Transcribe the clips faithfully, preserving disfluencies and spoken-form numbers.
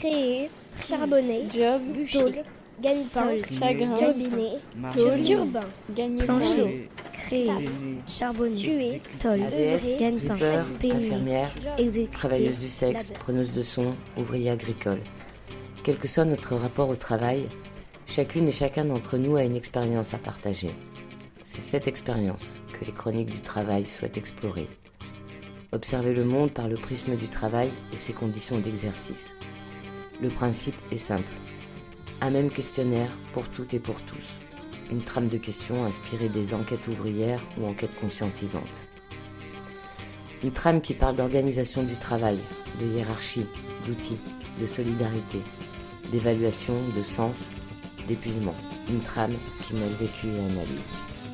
créer, charbonner, job, tôle, gagne-pain, chagrin, turbiner, tôle, turbin, gagner plancher, créer, charbonner, tuer, tôle, A D S, gagne-pain, ripper, pénis, infirmière, exécuter, travailleuse du sexe, labeur. preneuse de son, ouvrier agricole. Quel que soit notre rapport au travail, chacune et chacun d'entre nous a une expérience à partager. C'est cette expérience que les chroniques du travail souhaitent explorer. Observer le monde par le prisme du travail et ses conditions d'exercice. Le principe est simple. Un même questionnaire pour toutes et pour tous. Une trame de questions inspirée des enquêtes ouvrières ou enquêtes conscientisantes. Une trame qui parle d'organisation du travail, de hiérarchie, d'outils, de solidarité, d'évaluation, de sens, d'épuisement. Une trame qui mêle vécu et analyse.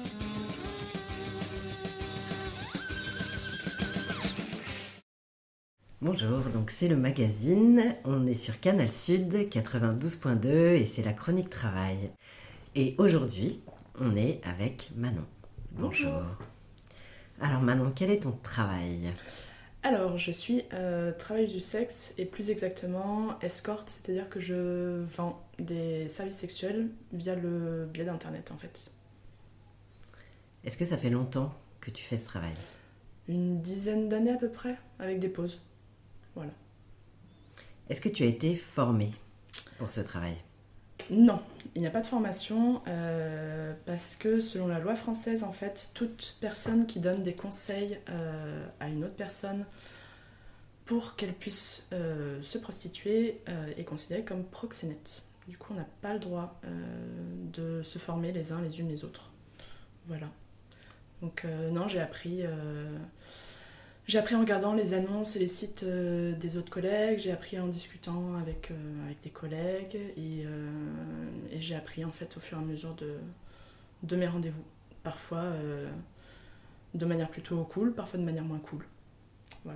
Bonjour, donc c'est le magazine, on est sur Canal Sud quatre-vingt-douze point deux et c'est la chronique travail. Et aujourd'hui, on est avec Manon. Bonjour. Bonjour. Alors Manon, quel est ton travail ? Alors, je suis euh, travailleuse du sexe et plus exactement escorte, c'est-à-dire que je vends des services sexuels via le biais d'internet en fait. Est-ce que ça fait longtemps que tu fais ce travail ? Une dizaine d'années à peu près, avec des pauses. Voilà. Est-ce que tu as été formée pour ce travail ? Non, il n'y a pas de formation euh, parce que selon la loi française, en fait, toute personne qui donne des conseils euh, à une autre personne pour qu'elle puisse euh, se prostituer euh, est considérée comme proxénète. Du coup, on n'a pas le droit euh, de se former les uns les unes les autres. Voilà. Donc euh, non, j'ai appris... Euh, J'ai appris en regardant les annonces et les sites euh, des autres collègues, j'ai appris en discutant avec, euh, avec des collègues et, euh, et j'ai appris en fait au fur et à mesure de, de mes rendez-vous. Parfois euh, de manière plutôt cool, parfois de manière moins cool. Voilà.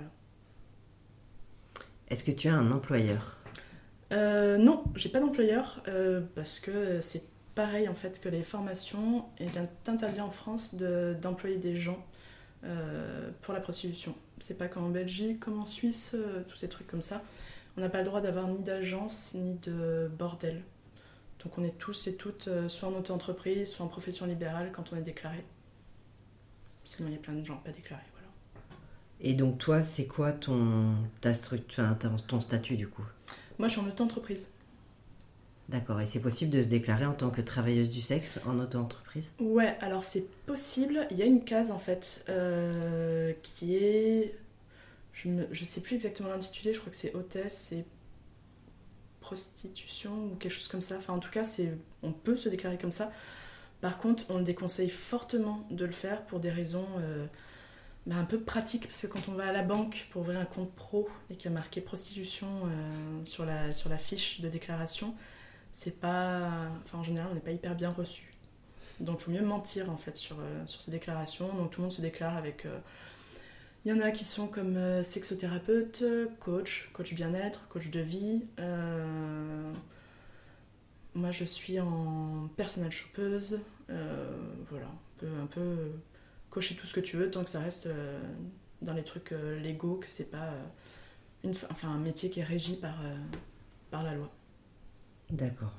Est-ce que tu as un employeur ? Euh, non, j'ai pas d'employeur euh, parce que c'est pareil en fait que les formations. Il est interdit en France de, d'employer des gens Euh, pour la prostitution. C'est pas comme en Belgique, comme en Suisse, euh, tous ces trucs comme ça. On n'a pas le droit d'avoir ni d'agence, ni de bordel. Donc on est tous et toutes euh, soit en auto-entreprise, soit en profession libérale quand on est déclaré. Sinon il y a plein de gens pas déclarés, voilà. Et donc toi, c'est quoi ton, ta structure, enfin, ton, ton statut du coup ? Moi je suis en auto-entreprise. D'accord, et c'est possible de se déclarer en tant que travailleuse du sexe en auto-entreprise ? Ouais, alors c'est possible. Il y a une case en fait euh, qui est... Je ne je sais plus exactement l'intitulé, je crois que c'est hôtesse et prostitution ou quelque chose comme ça. Enfin en tout cas, c'est, on peut se déclarer comme ça. Par contre, on déconseille fortement de le faire pour des raisons euh, bah, un peu pratiques. Parce que quand on va à la banque pour ouvrir un compte pro et qu'il y a marqué prostitution euh, sur la, sur la fiche de déclaration, c'est pas... Enfin, en général, on n'est pas hyper bien reçu. Donc, il faut mieux mentir, en fait, sur, euh, sur ces déclarations. Donc, tout le monde se déclare avec... Il euh... y en a qui sont comme euh, sexothérapeute, coach, coach bien-être, coach de vie. Euh... Moi, je suis en personal shoppeuse. Euh, voilà, on peut un peu cocher tout ce que tu veux, tant que ça reste euh, dans les trucs euh, légaux, que c'est pas euh, une... enfin, un métier qui est régi par, euh, par la loi. D'accord.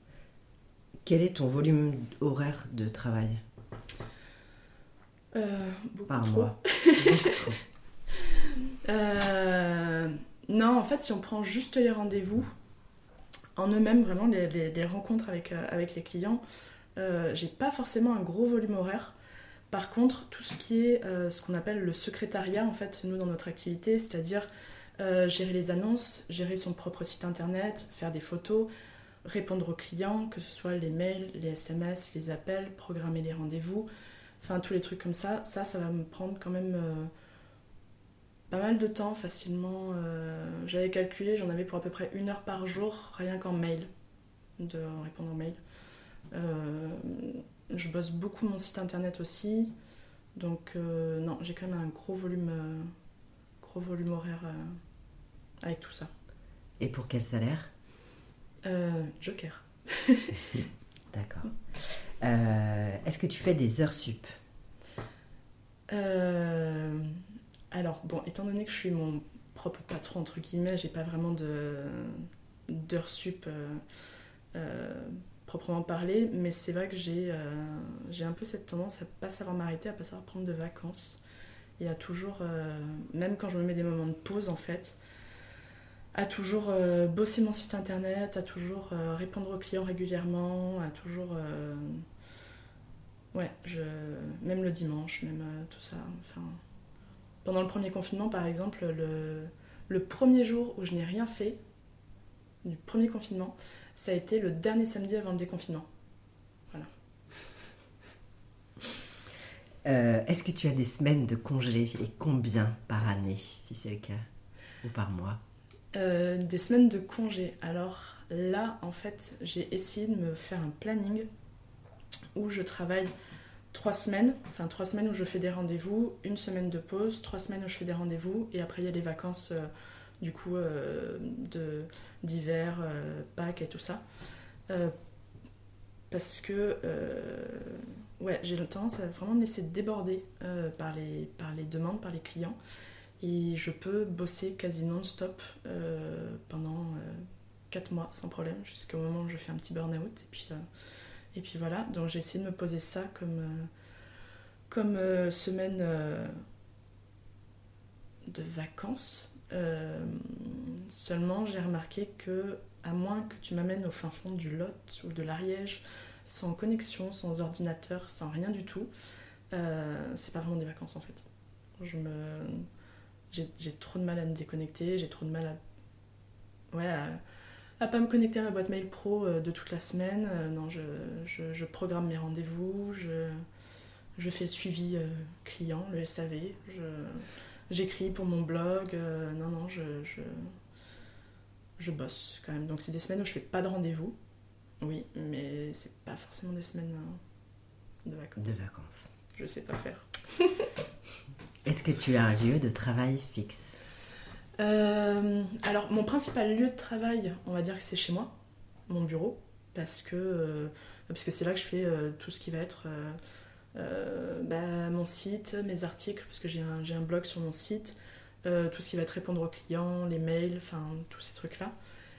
Quel est ton volume horaire de travail ? euh, Beaucoup Par trop. mois. Beaucoup trop. Euh, non, en fait, si on prend juste les rendez-vous, en eux-mêmes, vraiment, les, les, les rencontres avec, euh, avec les clients, euh, j'ai pas forcément un gros volume horaire. Par contre, tout ce qui est euh, ce qu'on appelle le secrétariat, en fait, nous, dans notre activité, c'est-à-dire euh, gérer les annonces, gérer son propre site internet, faire des photos, répondre aux clients, que ce soit les mails, les S M S, les appels, programmer les rendez-vous, enfin tous les trucs comme ça, ça, ça va me prendre quand même euh, pas mal de temps, facilement. Euh, j'avais calculé, j'en avais pour à peu près une heure par jour, rien qu'en mail, de répondre aux mails. Euh, je bosse beaucoup mon site internet aussi, donc euh, non, j'ai quand même un gros volume, euh, gros volume horaire euh, avec tout ça. Et pour quel salaire ? Euh, Joker. D'accord. Euh, est-ce que tu fais des heures sup ? euh, Alors, bon, étant donné que je suis mon propre patron, entre guillemets, j'ai pas vraiment de, d'heures sup euh, euh, proprement parler, mais c'est vrai que j'ai, euh, j'ai un peu cette tendance à pas savoir m'arrêter, à pas savoir prendre de vacances, et à toujours, euh, même quand je me mets des moments de pause en fait, à toujours euh, bosser mon site internet, à toujours euh, répondre aux clients régulièrement, à toujours... Euh, ouais, je, même le dimanche, même euh, tout ça. Enfin, pendant le premier confinement, par exemple, le, le premier jour où je n'ai rien fait, du premier confinement, ça a été le dernier samedi avant le déconfinement. Voilà. Euh, est-ce que tu as des semaines de congé et combien par année, si c'est le cas, ou par mois? Euh, des semaines de congé. Alors là, en fait, j'ai essayé de me faire un planning où je travaille trois semaines, enfin trois semaines où je fais des rendez-vous, une semaine de pause, trois semaines où je fais des rendez-vous, et après il y a les vacances euh, du coup euh, de, d'hiver, euh, Pâques et tout ça. Euh, parce que euh, ouais, j'ai tendance à vraiment me laisser déborder euh, par, les, par les demandes, par les clients. Et je peux bosser quasi non-stop euh, pendant euh, quatre mois sans problème, jusqu'au moment où je fais un petit burn-out. Et puis, euh, et puis voilà, donc j'ai essayé de me poser ça comme, euh, comme euh, semaine euh, de vacances. Euh, seulement, j'ai remarqué que, à moins que tu m'amènes au fin fond du Lot ou de l'Ariège, sans connexion, sans ordinateur, sans rien du tout, euh, c'est pas vraiment des vacances en fait. Je me... J'ai, j'ai trop de mal à me déconnecter, j'ai trop de mal à, ouais, à, à pas me connecter à ma boîte mail pro euh, de toute la semaine. Euh, non, je, je, je programme mes rendez-vous, je, je fais le suivi euh, client, le S A V, je, j'écris pour mon blog. Euh, non, non, je, je, je bosse quand même. Donc c'est des semaines où je fais pas de rendez-vous, oui, mais c'est pas forcément des semaines euh, de vacances. De vacances. Je sais pas faire. Est-ce que tu as un lieu de travail fixe? Euh, alors, mon principal lieu de travail, on va dire que c'est chez moi, mon bureau, parce que, euh, parce que c'est là que je fais euh, tout ce qui va être euh, euh, bah, mon site, mes articles, parce que j'ai un, j'ai un blog sur mon site, euh, tout ce qui va être répondre aux clients, les mails, enfin, tous ces trucs-là.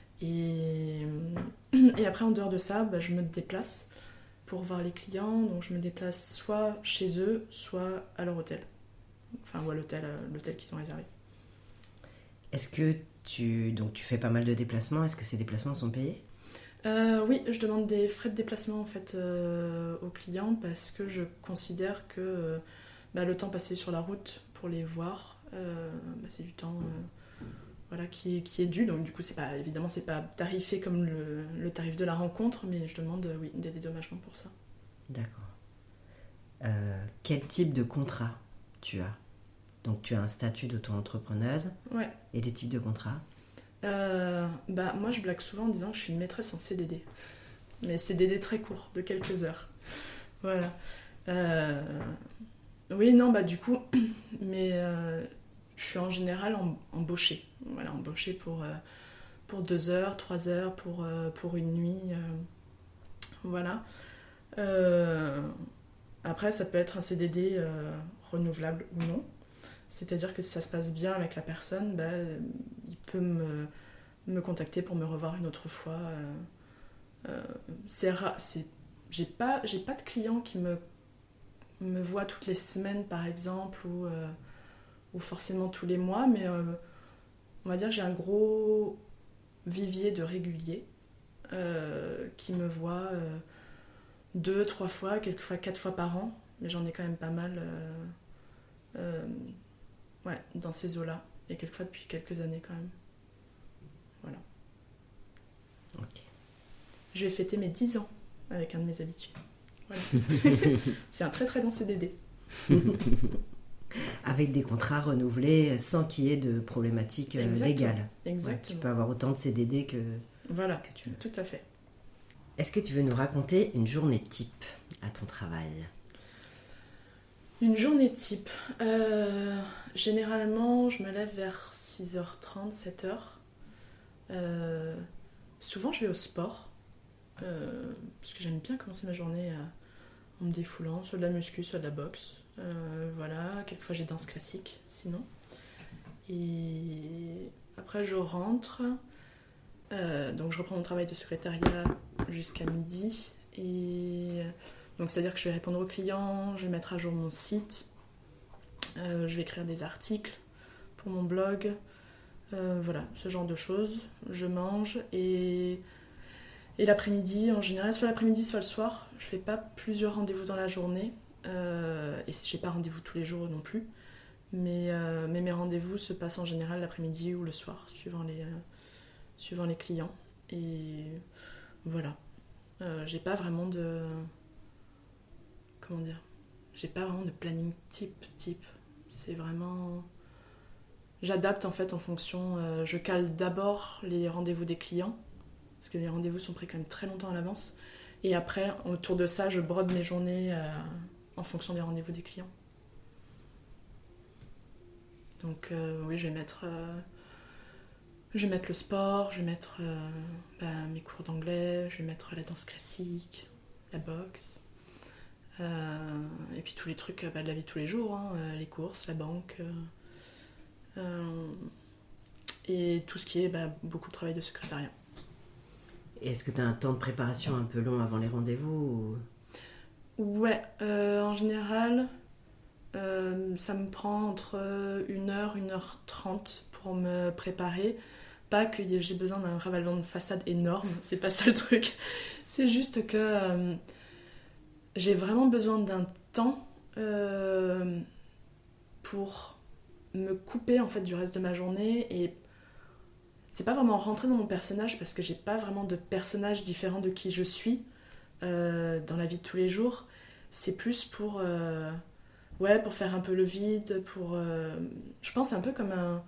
Et, et après, en dehors de ça, bah, je me déplace pour voir les clients, donc je me déplace soit chez eux, soit à leur hôtel. Enfin, ou à l'hôtel, euh, l'hôtel qu'ils ont réservé. Est-ce que tu, donc tu fais pas mal de déplacements? Est-ce que ces déplacements sont payés? euh, Oui, je demande des frais de déplacement en fait euh, aux clients parce que je considère que euh, bah, le temps passé sur la route pour les voir, euh, bah, c'est du temps euh, voilà, qui, est, qui est dû. Donc du coup, c'est pas, évidemment, c'est pas tarifé comme le, le tarif de la rencontre, mais je demande euh, oui, des dédommagements pour ça. D'accord. Euh, quel type de contrat tu as? Donc tu as un statut d'auto-entrepreneuse. Ouais. Et les types de contrats? euh, bah, Moi, je blague souvent en disant que je suis une maîtresse en C D D. Mais C D D très court, de quelques heures. Voilà. Euh... Oui, non, bah du coup, mais euh, je suis en général em- embauchée. Voilà, embauchée pour, euh, pour deux heures, trois heures, pour, euh, pour une nuit. Euh... Voilà. Euh... Après, ça peut être un C D D euh, renouvelable ou non. C'est-à-dire que si ça se passe bien avec la personne, bah, il peut me, me contacter pour me revoir une autre fois. Euh, euh, c'est rare, c'est, j'ai pas, j'ai pas de clients qui me, me voient toutes les semaines, par exemple, ou, euh, ou forcément tous les mois, mais euh, on va dire que j'ai un gros vivier de réguliers euh, qui me voient euh, deux, trois fois, quelquefois quatre fois par an, mais j'en ai quand même pas mal. Euh, euh, Ouais, dans ces eaux-là. Et quelquefois depuis quelques années quand même. Voilà. Ok. Je vais fêter mes dix ans avec un de mes habitués. Voilà. C'est un très très long C D D. Avec des contrats renouvelés sans qu'il y ait de problématiques euh, Exactement. légales. Exactement. Ouais, tu peux avoir autant de C D D que, Voilà, que tu veux. tout à fait. Est-ce que tu veux nous raconter une journée type à ton travail? Une journée type. Euh, généralement, je me lève vers six heures trente, sept heures. Euh, souvent, je vais au sport. Euh, parce que j'aime bien commencer ma journée à, en me défoulant, soit de la muscu, soit de la boxe. Euh, voilà, quelquefois j'ai danse classique, sinon. Et après, je rentre. Euh, donc je reprends mon travail de secrétariat jusqu'à midi. Et donc c'est-à-dire que je vais répondre aux clients, je vais mettre à jour mon site, euh, je vais écrire des articles pour mon blog, euh, voilà, ce genre de choses. Je mange et, et l'après-midi, en général, soit l'après-midi, soit le soir, je fais pas plusieurs rendez-vous dans la journée. Euh, et j'ai pas rendez-vous tous les jours non plus. Mais, euh, mais mes rendez-vous se passent en général l'après-midi ou le soir, suivant les, euh, suivant les clients. Et voilà. Euh, j'ai pas vraiment de... Comment dire J'ai pas vraiment de planning type, type. C'est vraiment... J'adapte en fait en fonction... Euh, je cale d'abord les rendez-vous des clients, parce que les rendez-vous sont pris quand même très longtemps à l'avance. Et après, autour de ça, je brode mes journées euh, en fonction des rendez-vous des clients. Donc euh, oui, je vais mettre... Euh, Je vais mettre le sport, je vais mettre euh, bah, mes cours d'anglais, je vais mettre la danse classique, la boxe, euh, et puis tous les trucs bah, de la vie de tous les jours, hein, euh, les courses, la banque, euh, euh, et tout ce qui est bah, beaucoup de travail de secrétariat. Et est-ce que tu as un temps de préparation un peu long avant les rendez-vous ou... Ouais, euh, en général, euh, ça me prend entre une heure, une heure trente pour me préparer. Pas que j'ai besoin d'un ravalement de façade énorme, c'est pas ça le truc. C'est juste que euh, j'ai vraiment besoin d'un temps euh, pour me couper en fait du reste de ma journée. Et c'est pas vraiment rentrer dans mon personnage parce que j'ai pas vraiment de personnage différent de qui je suis euh, dans la vie de tous les jours. C'est plus pour, euh, ouais, pour faire un peu le vide, pour... Euh, je pense c'est un peu comme un...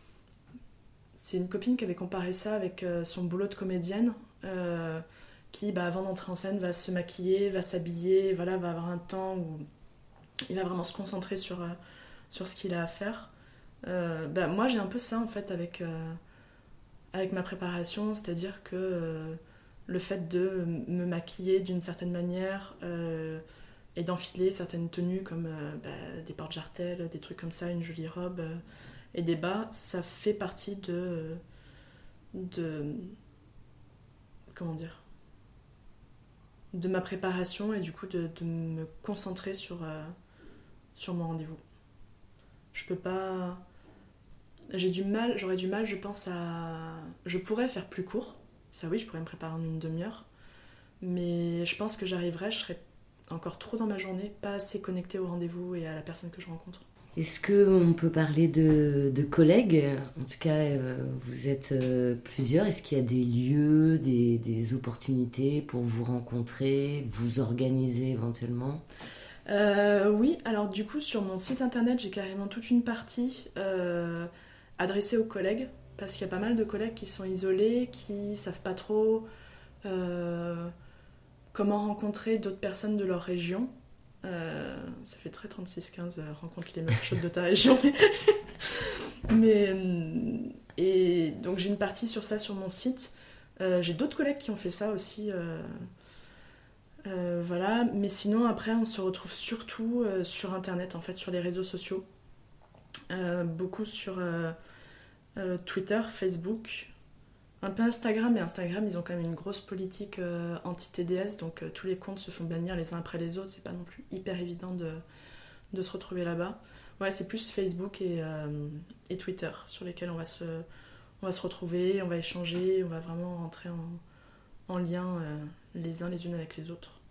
C'est une copine qui avait comparé ça avec euh, son boulot de comédienne, euh, qui, bah, avant d'entrer en scène, va se maquiller, va s'habiller, voilà, va avoir un temps où il va vraiment se concentrer sur, euh, sur ce qu'il a à faire. Euh, bah, moi, j'ai un peu ça, en fait, avec, euh, avec ma préparation, c'est-à-dire que euh, le fait de me maquiller d'une certaine manière euh, et d'enfiler certaines tenues comme euh, bah, des porte-jartelles, des trucs comme ça, une jolie robe... Euh, et des bas, ça fait partie de, de comment dire de ma préparation et du coup de, de me concentrer sur, euh, sur mon rendez-vous. Je peux pas... J'ai du mal, j'aurais du mal, je pense à... Je pourrais faire plus court, ça oui, je pourrais me préparer en une demi-heure, mais je pense que j'arriverais, je serais encore trop dans ma journée, pas assez connectée au rendez-vous et à la personne que je rencontre. Est-ce qu'on peut parler de, de collègues ? En tout cas, euh, vous êtes euh, plusieurs. Est-ce qu'il y a des lieux, des, des opportunités pour vous rencontrer, vous organiser éventuellement ? euh, Oui, alors du coup, sur mon site internet, j'ai carrément toute une partie euh, adressée aux collègues, parce qu'il y a pas mal de collègues qui sont isolés, qui savent pas trop euh, comment rencontrer d'autres personnes de leur région. Euh, ça fait très trente-six quinze, euh, rencontre les meufs chaudes de ta région. Mais, et donc j'ai une partie sur ça sur mon site. Euh, j'ai d'autres collègues qui ont fait ça aussi. Euh, euh, voilà. Mais sinon, après, on se retrouve surtout euh, sur Internet, en fait, sur les réseaux sociaux. Euh, beaucoup sur euh, euh, Twitter, Facebook. Un peu Instagram, mais Instagram, ils ont quand même une grosse politique euh, anti-T D S, donc euh, tous les comptes se font bannir les uns après les autres, c'est pas non plus hyper évident de, de se retrouver là-bas. Ouais, c'est plus Facebook et, euh, et Twitter sur lesquels on va, se, on va se retrouver, on va échanger, on va vraiment rentrer en, en lien euh, les uns les unes avec les autres.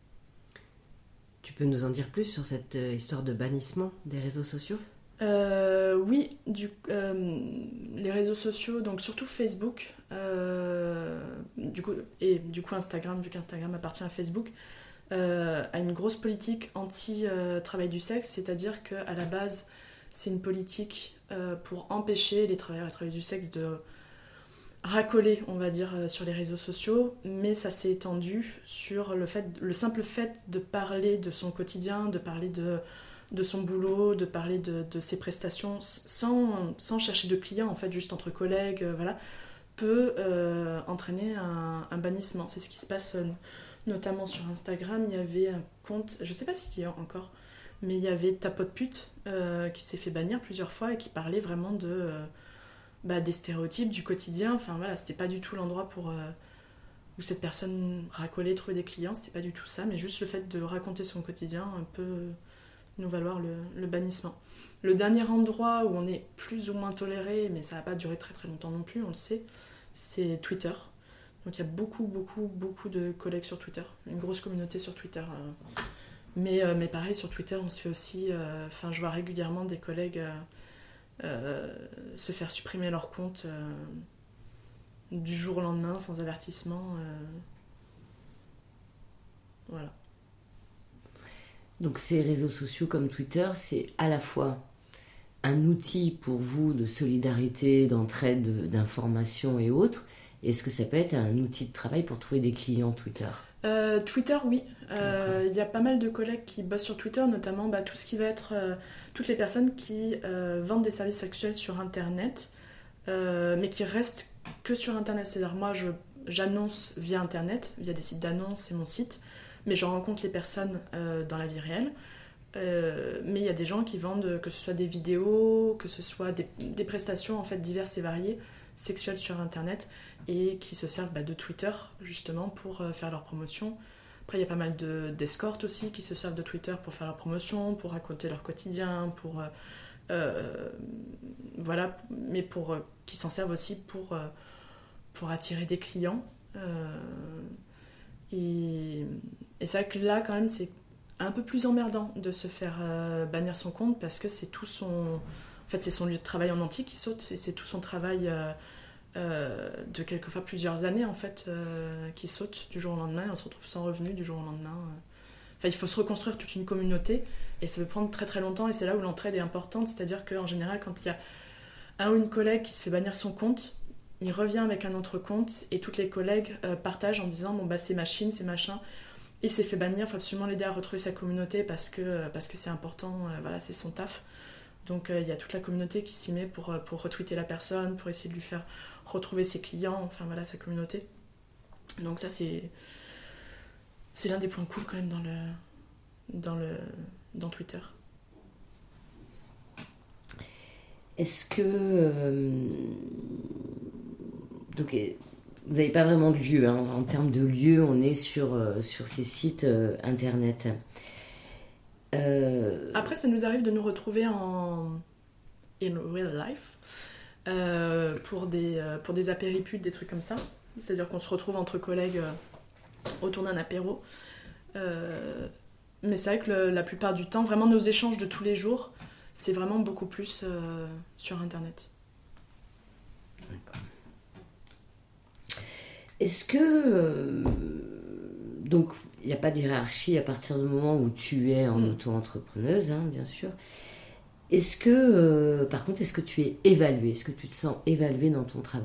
Tu peux nous en dire plus sur cette euh, histoire de bannissement des réseaux sociaux ? Euh, oui, du, euh, les réseaux sociaux, donc surtout Facebook, euh, du coup, et du coup Instagram, vu qu'Instagram appartient à Facebook, euh, a une grosse politique anti-travail du sexe, c'est-à-dire qu'à la base, c'est une politique euh, pour empêcher les travailleurs et travailleuses du sexe de racoler, on va dire, sur les réseaux sociaux, mais ça s'est étendu sur le, fait, le simple fait de parler de son quotidien, de parler de... de son boulot, de parler de, de ses prestations sans, sans chercher de clients, en fait, juste entre collègues, euh, voilà, peut euh, entraîner un, un bannissement. C'est ce qui se passe euh, notamment sur Instagram. Il y avait un compte, je sais pas s'il y a encore, mais il y avait Ta Pote Pute euh, qui s'est fait bannir plusieurs fois et qui parlait vraiment de, euh, bah, des stéréotypes du quotidien. Enfin voilà, c'était pas du tout l'endroit pour euh, où cette personne racolait, trouvait des clients, c'était pas du tout ça, mais juste le fait de raconter son quotidien peut nous valoir le, le bannissement. Le dernier endroit où on est plus ou moins toléré, mais ça va pas durer très très longtemps non plus, on le sait, c'est Twitter. Donc il y a beaucoup, beaucoup, beaucoup de collègues sur Twitter, une grosse communauté sur Twitter. Euh. Mais, euh, mais pareil, sur Twitter, on se fait aussi... Enfin, euh, je vois régulièrement des collègues euh, euh, se faire supprimer leur compte euh, du jour au lendemain, sans avertissement. Euh. Voilà. Donc ces réseaux sociaux comme Twitter, c'est à la fois un outil pour vous de solidarité, d'entraide, d'information et autres. Est-ce que ça peut être un outil de travail pour trouver des clients Twitter ? euh, Twitter, oui. Il euh, y a pas mal de collègues qui bossent sur Twitter, notamment bah, tout ce qui va être euh, toutes les personnes qui euh, vendent des services sexuels sur Internet, euh, mais qui restent que sur Internet. C'est-à-dire moi, je, j'annonce via Internet, via des sites d'annonces, c'est mon site, mais je rencontre les personnes euh, dans la vie réelle. Euh, mais il y a des gens qui vendent, que ce soit des vidéos, que ce soit des, des prestations en fait diverses et variées, sexuelles sur Internet, et qui se servent bah, de Twitter justement pour euh, faire leur promotion. Après il y a pas mal de, d'escortes aussi qui se servent de Twitter pour faire leur promotion, pour raconter leur quotidien, pour euh, euh, voilà, mais pour euh, qui s'en servent aussi pour euh, pour attirer des clients. Euh, et, et c'est vrai que là quand même c'est un peu plus emmerdant de se faire euh, bannir son compte parce que c'est tout son... En fait, c'est son lieu de travail en entier qui saute, et c'est tout son travail euh, euh, de quelquefois plusieurs années, en fait, euh, qui saute du jour au lendemain, et on se retrouve sans revenu du jour au lendemain. Enfin, il faut se reconstruire toute une communauté, et ça peut prendre très très longtemps, et c'est là où l'entraide est importante, c'est-à-dire qu'en général, quand il y a un ou une collègue qui se fait bannir son compte, il revient avec un autre compte, et toutes les collègues euh, partagent en disant « bon bah c'est machine, c'est machin », il s'est fait bannir, il faut absolument l'aider à retrouver sa communauté parce que, parce que c'est important, euh, voilà, c'est son taf. Donc il euh, y a toute la communauté qui s'y met pour, pour retweeter la personne, pour essayer de lui faire retrouver ses clients, enfin voilà, sa communauté. Donc ça c'est, c'est l'un des points cool quand même dans, le, dans, le, dans Twitter. Est-ce que... Euh, donc, vous n'avez pas vraiment de lieu, hein. En termes de lieu, on est sur, euh, sur ces sites euh, internet. Euh... Après, ça nous arrive de nous retrouver en in real life euh, pour, des, euh, pour des apériputes, des trucs comme ça. C'est-à-dire qu'on se retrouve entre collègues euh, autour d'un apéro. Euh, mais c'est vrai que le, la plupart du temps, vraiment nos échanges de tous les jours, c'est vraiment beaucoup plus euh, sur Internet. D'accord. Est-ce que... Euh, donc, il n'y a pas de hiérarchie à partir du moment où tu es en mmh. auto-entrepreneuse, hein, bien sûr. Est-ce que, euh, par contre, est-ce que tu es évaluée ? Est-ce que tu te sens évaluée dans ton travail ?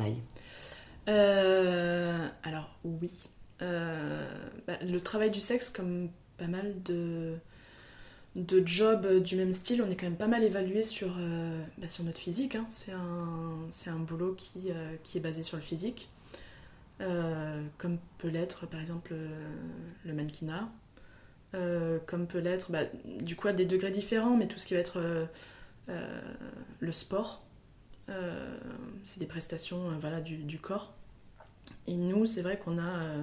euh, Alors, oui. Euh, bah, le travail du sexe, comme pas mal de, de jobs du même style, on est quand même pas mal évalué sur, euh, bah, sur notre physique. Hein. C'est, un, c'est un boulot qui, euh, qui est basé sur le physique. Euh, comme peut l'être par exemple euh, le mannequinat, euh, comme peut l'être bah, du coup à des degrés différents, mais tout ce qui va être euh, euh, le sport, euh, c'est des prestations euh, voilà, du, du corps. Et nous, c'est vrai qu'on a euh,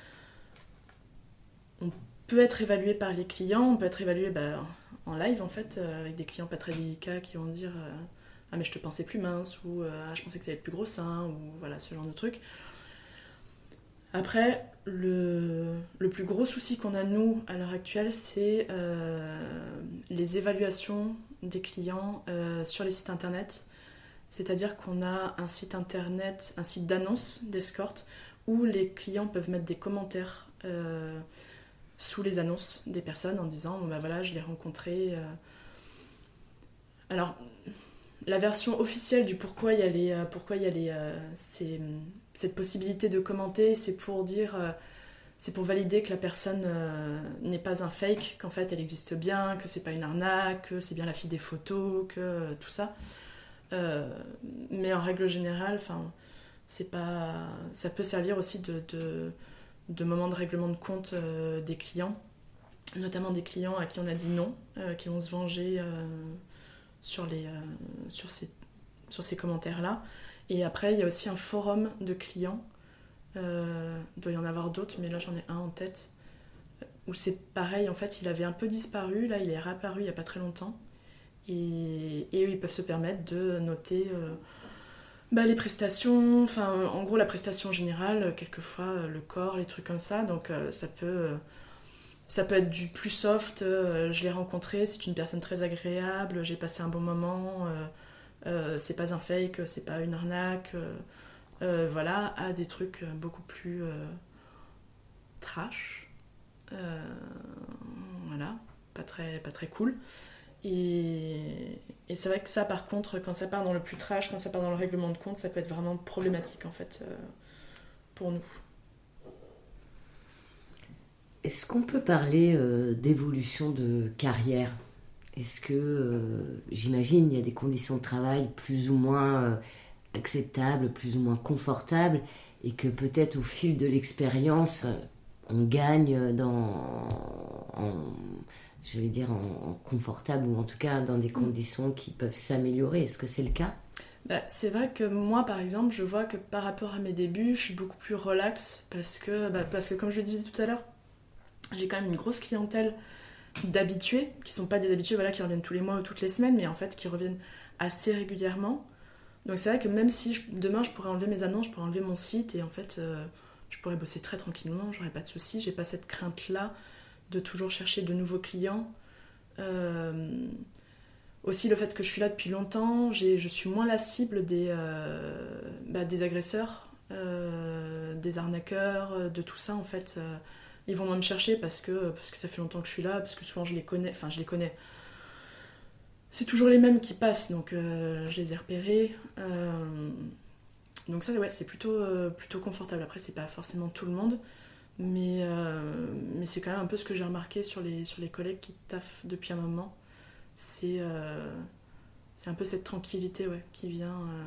on peut être évalué par les clients, on peut être évalué bah, en live en fait, euh, avec des clients pas très délicats qui vont dire euh, ah mais je te pensais plus mince, ou ah je pensais que tu avais plus gros seins, ou voilà ce genre de trucs. Après, le, le plus gros souci qu'on a, nous, à l'heure actuelle, c'est euh, les évaluations des clients euh, sur les sites internet. C'est-à-dire qu'on a un site internet, un site d'annonce, d'escorte, où les clients peuvent mettre des commentaires euh, sous les annonces des personnes en disant bon, « bah voilà, je l'ai rencontré euh. ». Alors, la version officielle du pourquoi il y a, les, pourquoi il y a les, euh, ces, cette possibilité de commenter, c'est pour dire, euh, c'est pour valider que la personne euh, n'est pas un fake, qu'en fait elle existe bien, que c'est pas une arnaque, que c'est bien la fille des photos, que euh, tout ça. Euh, mais en règle générale, c'est pas, ça peut servir aussi de, de, de moment de règlement de compte euh, des clients, notamment des clients à qui on a dit non, euh, qui vont se venger. Euh, Sur, les, euh, sur, ces, sur ces commentaires-là. Et après, il y a aussi un forum de clients. Euh, il doit y en avoir d'autres, mais là j'en ai un en tête. Où c'est pareil, en fait, il avait un peu disparu. Là, il est réapparu il n'y a pas très longtemps. Et, et eux, ils peuvent se permettre de noter euh, bah, les prestations, enfin, en gros, la prestation générale, quelquefois euh, le corps, les trucs comme ça. Donc, euh, ça peut. Euh, Ça peut être du plus soft, euh, je l'ai rencontré, c'est une personne très agréable, j'ai passé un bon moment, euh, euh, c'est pas un fake, c'est pas une arnaque, euh, euh, voilà, à des trucs beaucoup plus euh, trash, euh, voilà, pas très, pas très cool. Et, et c'est vrai que ça, par contre, quand ça part dans le plus trash, quand ça part dans le règlement de compte, ça peut être vraiment problématique en fait euh, pour nous. Est-ce qu'on peut parler euh, d'évolution de carrière? Est-ce que, euh, j'imagine, il y a des conditions de travail plus ou moins euh, acceptables, plus ou moins confortables, et que peut-être au fil de l'expérience, on gagne dans, en, je vais dire, en, en confortable, ou en tout cas dans des conditions qui peuvent s'améliorer. Est-ce que c'est le cas? Bah, c'est vrai que moi, par exemple, je vois que par rapport à mes débuts, je suis beaucoup plus relax parce que, bah, parce que comme je le disais tout à l'heure, j'ai quand même une grosse clientèle d'habitués, qui sont pas des habitués voilà, qui reviennent tous les mois ou toutes les semaines, mais en fait qui reviennent assez régulièrement. Donc c'est vrai que même si je, demain je pourrais enlever mes annonces, je pourrais enlever mon site et en fait euh, je pourrais bosser très tranquillement, j'aurais pas de soucis, j'ai pas cette crainte-là de toujours chercher de nouveaux clients. Euh, aussi le fait que je suis là depuis longtemps, j'ai, je suis moins la cible des, euh, bah, des agresseurs, euh, des arnaqueurs, de tout ça en fait. Euh, Ils vont moins me chercher parce que, parce que ça fait longtemps que je suis là, parce que souvent je les connais. Enfin, je les connais. C'est toujours les mêmes qui passent, donc euh, je les ai repérés. Euh, donc ça, ouais, c'est plutôt, euh, plutôt confortable. Après, c'est pas forcément tout le monde, mais, euh, mais c'est quand même un peu ce que j'ai remarqué sur les, sur les collègues qui taffent depuis un moment. C'est, euh, c'est un peu cette tranquillité ouais, qui vient euh,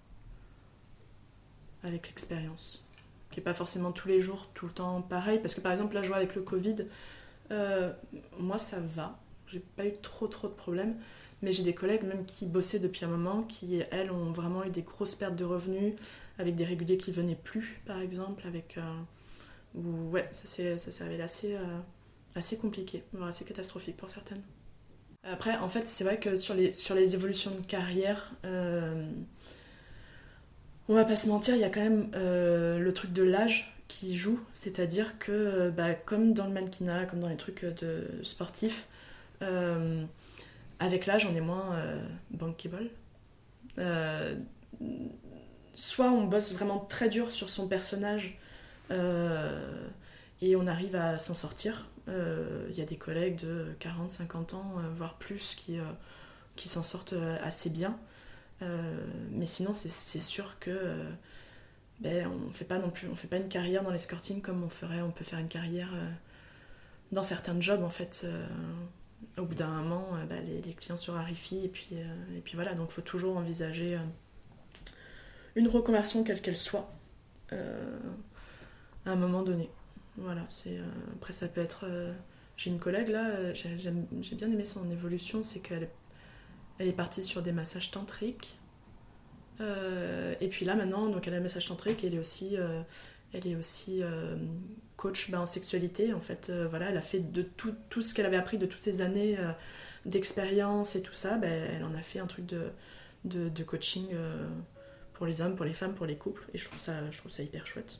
avec l'expérience. Qui n'est pas forcément tous les jours, tout le temps pareil. Parce que par exemple, là, je vois avec le Covid, euh, moi, ça va. J'ai pas eu trop, trop de problèmes. Mais j'ai des collègues même qui bossaient depuis un moment, qui, elles, ont vraiment eu des grosses pertes de revenus, avec des réguliers qui venaient plus, par exemple. Avec, euh, où, ouais, ça s'est, ça s'est révélé assez, euh, assez compliqué, voire assez catastrophique pour certaines. Après, en fait, c'est vrai que sur les, sur les évolutions de carrière... Euh, On va pas se mentir, il y a quand même euh, le truc de l'âge qui joue, c'est-à-dire que bah, comme dans le mannequinat, comme dans les trucs de sportifs, euh, avec l'âge on est moins euh, bankable. Euh, soit on bosse vraiment très dur sur son personnage euh, et on arrive à s'en sortir. Il euh, y a des collègues de quarante, cinquante ans, euh, voire plus, qui, euh, qui s'en sortent assez bien. Euh, mais sinon, c'est, c'est sûr que euh, ben, on fait pas non plus, on fait pas une carrière dans l'escorting comme on ferait, on peut faire une carrière euh, dans certains jobs en fait. Euh, au bout d'un moment, euh, ben, les, les clients se raréfient et puis euh, et puis voilà. Donc, il faut toujours envisager euh, une reconversion quelle qu'elle soit euh, à un moment donné. Voilà. C'est euh, après ça peut être. Euh, j'ai une collègue là, euh, j'ai, j'aime, j'ai bien aimé son évolution, c'est qu'elle est Elle est partie sur des massages tantriques. Euh, et puis là, maintenant, donc elle a le massage tantrique. Elle est aussi, euh, elle est aussi euh, coach ben, en sexualité. En fait, euh, voilà, elle a fait de tout, tout ce qu'elle avait appris de toutes ces années euh, d'expérience et tout ça. Ben, elle en a fait un truc de, de, de coaching euh, pour les hommes, pour les femmes, pour les couples. Et je trouve ça, je trouve ça hyper chouette.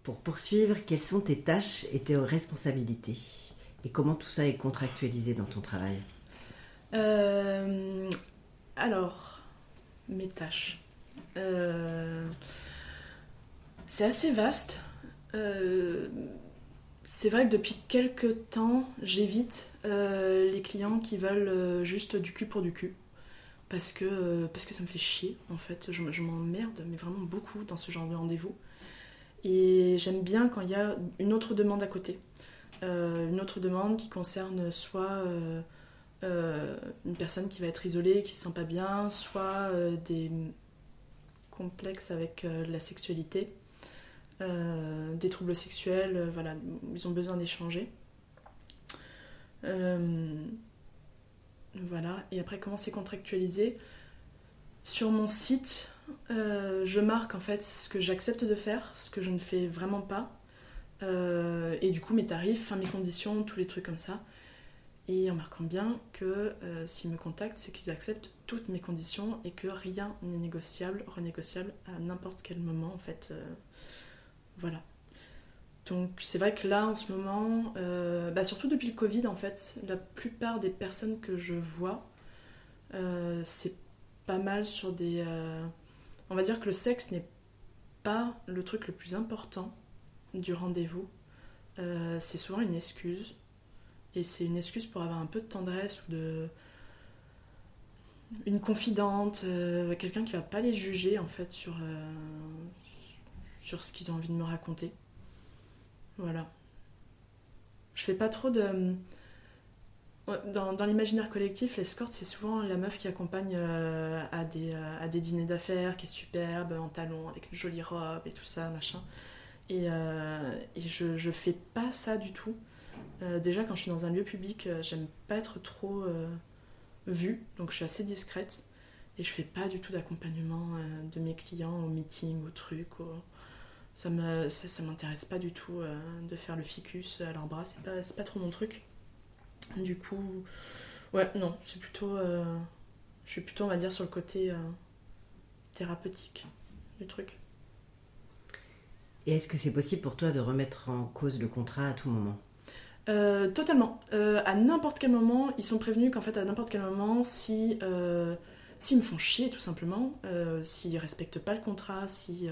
Pour poursuivre, quelles sont tes tâches et tes responsabilités? Et comment tout ça est contractualisé dans ton travail? Euh, alors, mes tâches. Euh, c'est assez vaste. Euh, c'est vrai que depuis quelques temps, j'évite euh, les clients qui veulent euh, juste du cul pour du cul. Parce que, euh, parce que ça me fait chier, en fait. Je, je m'emmerde, mais vraiment beaucoup dans ce genre de rendez-vous. Et j'aime bien quand il y a une autre demande à côté. Euh, une autre demande qui concerne soit euh, euh, une personne qui va être isolée, qui ne se sent pas bien, soit euh, des complexes avec euh, la sexualité, euh, des troubles sexuels, euh, voilà, ils ont besoin d'échanger. Euh, voilà, et après comment c'est contractualisé? Sur mon site, euh, je marque en fait ce que j'accepte de faire, ce que je ne fais vraiment pas. Euh, et du coup mes tarifs, enfin, mes conditions, tous les trucs comme ça, et en marquant bien que euh, s'ils me contactent, c'est qu'ils acceptent toutes mes conditions et que rien n'est négociable, renégociable à n'importe quel moment en fait. Euh, voilà. Donc c'est vrai que là en ce moment, euh, bah, surtout depuis le Covid en fait, la plupart des personnes que je vois, euh, c'est pas mal sur des... Euh, on va dire que le sexe n'est pas le truc le plus important du rendez-vous, euh, c'est souvent une excuse, et c'est une excuse pour avoir un peu de tendresse ou de une confidente, euh, quelqu'un qui va pas les juger en fait sur euh, sur ce qu'ils ont envie de me raconter. Voilà. Je fais pas trop de dans, dans l'imaginaire collectif, l'escorte c'est souvent la meuf qui accompagne euh, à des euh, à des dîners d'affaires, qui est superbe en talons avec une jolie robe et tout ça machin. Et, euh, et je, je fais pas ça du tout. Euh, déjà, quand je suis dans un lieu public, euh, j'aime pas être trop euh, vue, donc je suis assez discrète. Et je fais pas du tout d'accompagnement euh, de mes clients au meeting, au truc. Au... Ça, me, ça, ça m'intéresse pas du tout euh, de faire le ficus à leurs bras, c'est pas, c'est pas trop mon truc. Du coup, ouais, non, c'est plutôt. Euh, je suis plutôt, on va dire, sur le côté euh, thérapeutique du truc. Et est-ce que c'est possible pour toi de remettre en cause le contrat à tout moment? euh, Totalement. Euh, à n'importe quel moment, ils sont prévenus qu'en fait, à n'importe quel moment, si, euh, s'ils me font chier, tout simplement, euh, s'ils ne respectent pas le contrat, si euh,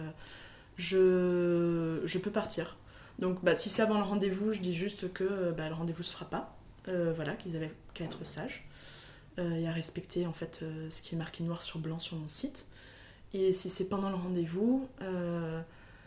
je, je peux partir. Donc, bah, si c'est avant le rendez-vous, je dis juste que bah, le rendez-vous ne se fera pas. Euh, voilà, qu'ils avaient qu'à être sages euh, et à respecter en fait euh, ce qui est marqué noir sur blanc sur mon site. Et si c'est pendant le rendez-vous... Euh,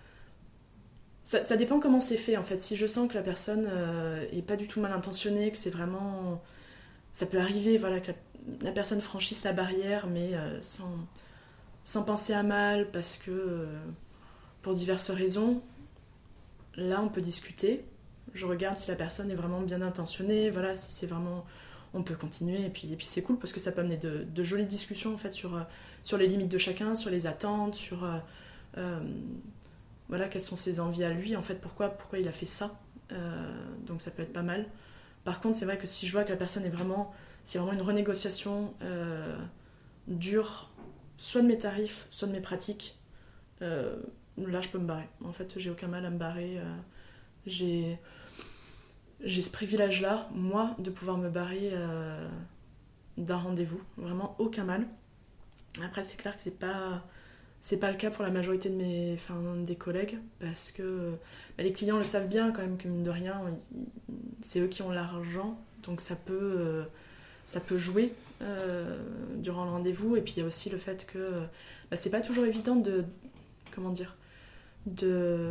Ça, ça dépend comment c'est fait en fait. Si je sens que la personne euh, est pas du tout mal intentionnée, que c'est vraiment... Ça peut arriver voilà, que la, la personne franchisse la barrière, mais euh, sans, sans penser à mal, parce que euh, pour diverses raisons, là on peut discuter. Je regarde si la personne est vraiment bien intentionnée, voilà, si c'est vraiment... On peut continuer, et puis, et puis c'est cool, parce que ça peut amener de, de jolies discussions en fait, sur, sur les limites de chacun, sur les attentes, sur... Euh, euh, Voilà, quelles sont ses envies à lui, en fait, pourquoi, pourquoi il a fait ça. Euh, donc ça peut être pas mal. Par contre, c'est vrai que si je vois que la personne est vraiment... Si vraiment une renégociation euh, dure, soit de mes tarifs, soit de mes pratiques, euh, là, je peux me barrer. En fait, j'ai aucun mal à me barrer. Euh, j'ai, j'ai ce privilège-là, moi, de pouvoir me barrer euh, d'un rendez-vous. Vraiment aucun mal. Après, c'est clair que c'est pas... C'est pas le cas pour la majorité de mes, enfin, des collègues, parce que bah, les clients le savent bien quand même que mine de rien, ils, c'est eux qui ont l'argent, donc ça peut, euh, ça peut jouer euh, durant le rendez-vous. Et puis il y a aussi le fait que bah, c'est pas toujours évident de, comment dire, de,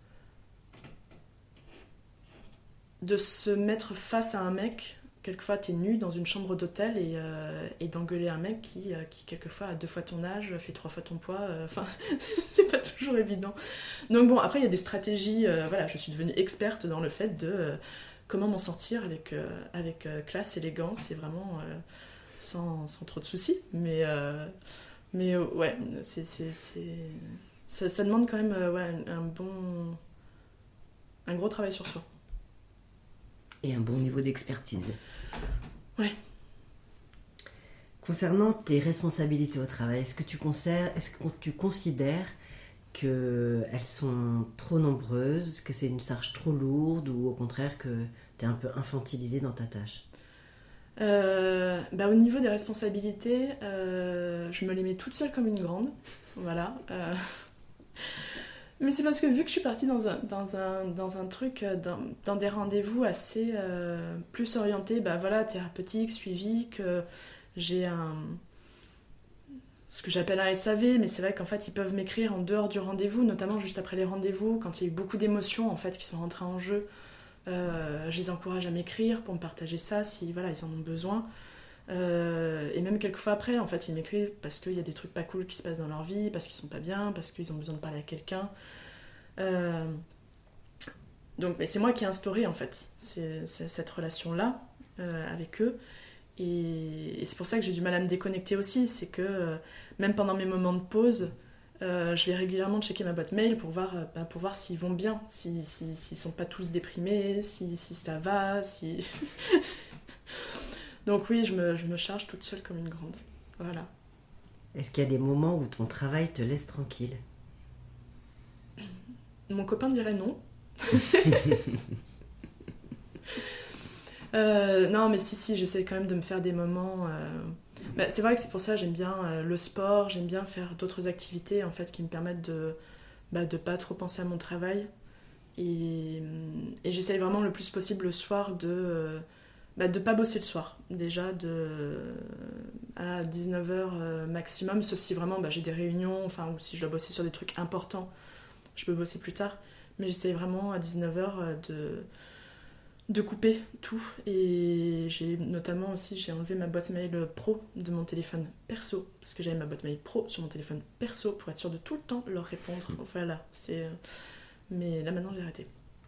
de se mettre face à un mec. Quelquefois, t'es nu dans une chambre d'hôtel et, euh, et d'engueuler un mec qui, euh, qui, quelquefois, a deux fois ton âge, fait trois fois ton poids. Enfin, euh, c'est pas toujours évident. Donc bon, après, il y a des stratégies. Euh, voilà, je suis devenue experte dans le fait de euh, comment m'en sortir avec, euh, avec euh, classe, élégance et vraiment euh, sans, sans trop de soucis. Mais, euh, mais euh, ouais, c'est, c'est, c'est... Ça, ça demande quand même euh, ouais, un bon... un gros travail sur soi. Et un bon niveau d'expertise. Ouais. Concernant tes responsabilités au travail, est-ce que tu considères, est-ce que tu considères qu'elles sont trop nombreuses, que c'est une charge trop lourde ou au contraire que tu es un peu infantilisée dans ta tâche? Euh, bah, au niveau des responsabilités, euh, je me les mets toute seule comme une grande. Voilà. Euh... Mais c'est parce que vu que je suis partie dans un, dans un, dans un truc, dans, dans des rendez-vous assez euh, plus orientés, bah voilà, thérapeutiques, suivis, que j'ai un... ce que j'appelle un S A V, mais c'est vrai qu'en fait ils peuvent m'écrire en dehors du rendez-vous, notamment juste après les rendez-vous, quand il y a eu beaucoup d'émotions en fait qui sont rentrées en jeu. Euh, je les encourage à m'écrire pour me partager ça si voilà, ils en ont besoin. Euh, et même quelques fois après, en fait, ils m'écrivent parce qu'il y a des trucs pas cool qui se passent dans leur vie, parce qu'ils sont pas bien, parce qu'ils ont besoin de parler à quelqu'un. Euh, donc, mais c'est moi qui ai instauré en fait c'est, c'est cette relation-là euh, avec eux. Et, et c'est pour ça que j'ai du mal à me déconnecter aussi. C'est que euh, même pendant mes moments de pause, euh, je vais régulièrement checker ma boîte mail pour voir, euh, bah, pour voir s'ils vont bien, si, si, s'ils sont pas tous déprimés, si, si ça va, si... Donc oui, je me, je me charge toute seule comme une grande. Voilà. Est-ce qu'il y a des moments où ton travail te laisse tranquille? Mon copain dirait non. euh, non, mais si, si, j'essaie quand même de me faire des moments... Euh... Bah, c'est vrai que c'est pour ça que j'aime bien euh, le sport, j'aime bien faire d'autres activités en fait, qui me permettent de bah, de pas trop penser à mon travail. Et, et j'essaie vraiment le plus possible le soir de... Euh, Bah, de pas bosser le soir, déjà de à dix-neuf heures euh, maximum, sauf si vraiment bah, j'ai des réunions, enfin, ou si je dois bosser sur des trucs importants, je peux bosser plus tard. Mais j'essaie vraiment à dix-neuf heures euh, de, de couper tout. Et j'ai notamment aussi, j'ai enlevé ma boîte mail pro de mon téléphone perso, parce que j'avais ma boîte mail pro sur mon téléphone perso pour être sûre de tout le temps leur répondre. Voilà, c'est... Mais là maintenant j'ai arrêté.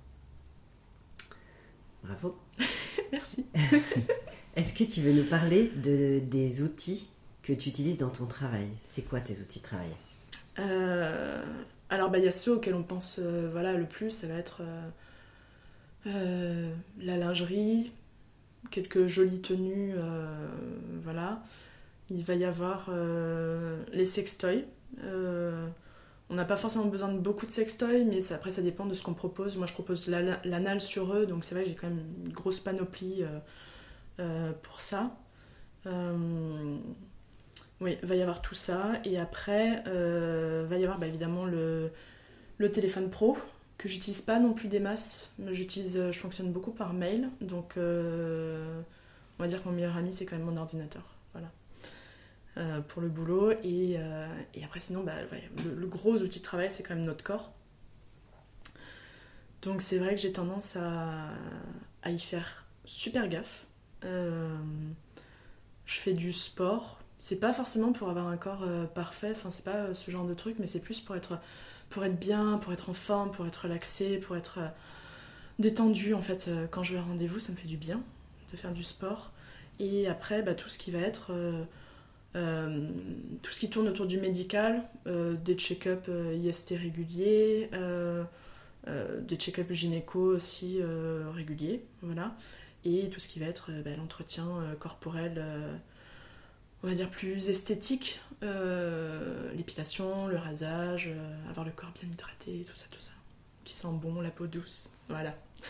Bravo. Merci. Est-ce que tu veux nous parler de, des outils que tu utilises dans ton travail? C'est quoi tes outils de travail? euh, Alors, bah, y a ceux auxquels on pense euh, voilà, le plus, ça va être euh, euh, la lingerie, quelques jolies tenues, euh, voilà. Il va y avoir euh, les sextoys. Euh, on n'a pas forcément besoin de beaucoup de sextoys, mais ça, après ça dépend de ce qu'on propose. Moi je propose la, l'anal sur eux, donc c'est vrai que j'ai quand même une grosse panoplie euh, euh, pour ça. Euh, oui, il va y avoir tout ça. Et après, il euh, va y avoir bah, évidemment le, le téléphone pro, que j'utilise pas non plus des masses. J'utilise, je fonctionne beaucoup par mail, donc euh, on va dire que mon meilleur ami c'est quand même mon ordinateur. Voilà. Euh, pour le boulot et, euh, et après sinon bah, ouais, le, le gros outil de travail c'est quand même notre corps, donc c'est vrai que j'ai tendance à, à y faire super gaffe. Euh, je fais du sport, c'est pas forcément pour avoir un corps euh, parfait, enfin c'est pas ce genre de truc, mais c'est plus pour être, pour être bien, pour être en forme, pour être relaxé, pour être euh, détendu en fait. Euh, quand je vais à rendez-vous ça me fait du bien de faire du sport. Et après bah, tout ce qui va être euh, Euh, tout ce qui tourne autour du médical, euh, des check-up euh, I S T réguliers, euh, euh, des check-up gynéco aussi euh, réguliers, voilà. Et tout ce qui va être euh, bah, l'entretien euh, corporel, euh, on va dire plus esthétique, euh, l'épilation, le rasage, euh, avoir le corps bien hydraté, tout ça, tout ça, qui sent bon, la peau douce, voilà.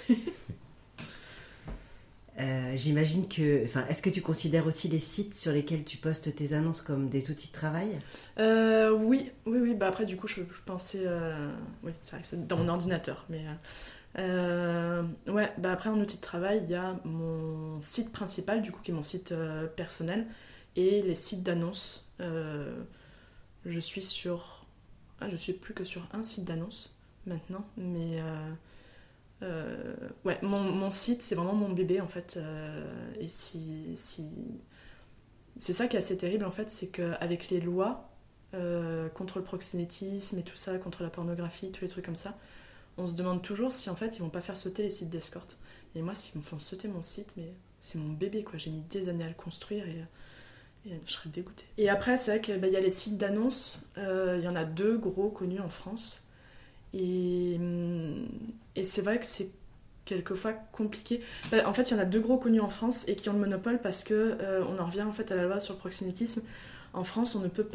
Euh, j'imagine que... Enfin, est-ce que tu considères aussi les sites sur lesquels tu postes tes annonces comme des outils de travail? euh, Oui, oui, oui. Bah après, du coup, je, je pensais... Euh, oui, c'est vrai que c'est dans mon ordinateur. Mais euh, ouais, bah après, en outil de travail, il y a mon site principal, du coup, qui est mon site euh, personnel, et les sites d'annonces. Euh, je suis sur... Ah, je suis plus que sur un site d'annonces, maintenant, mais... Euh, Euh, ouais, mon, mon site, c'est vraiment mon bébé en fait. Euh, et si, si... c'est ça qui est assez terrible en fait, c'est qu'avec les lois euh, contre le proxénétisme et tout ça, contre la pornographie, tous les trucs comme ça, on se demande toujours si en fait ils vont pas faire sauter les sites d'escorte. Et moi, s'ils me font sauter mon site, mais c'est mon bébé quoi. J'ai mis des années à le construire et, et je serais dégoûtée. Et après, c'est vrai qu'il bah, y a les sites d'annonces. Il euh, y en a deux gros connus en France. Et, et c'est vrai que c'est quelquefois compliqué. En fait, il y en a deux gros connus en France et qui ont le monopole parce que euh, on en revient en fait à la loi sur le proxénétisme. En France, on ne peut pas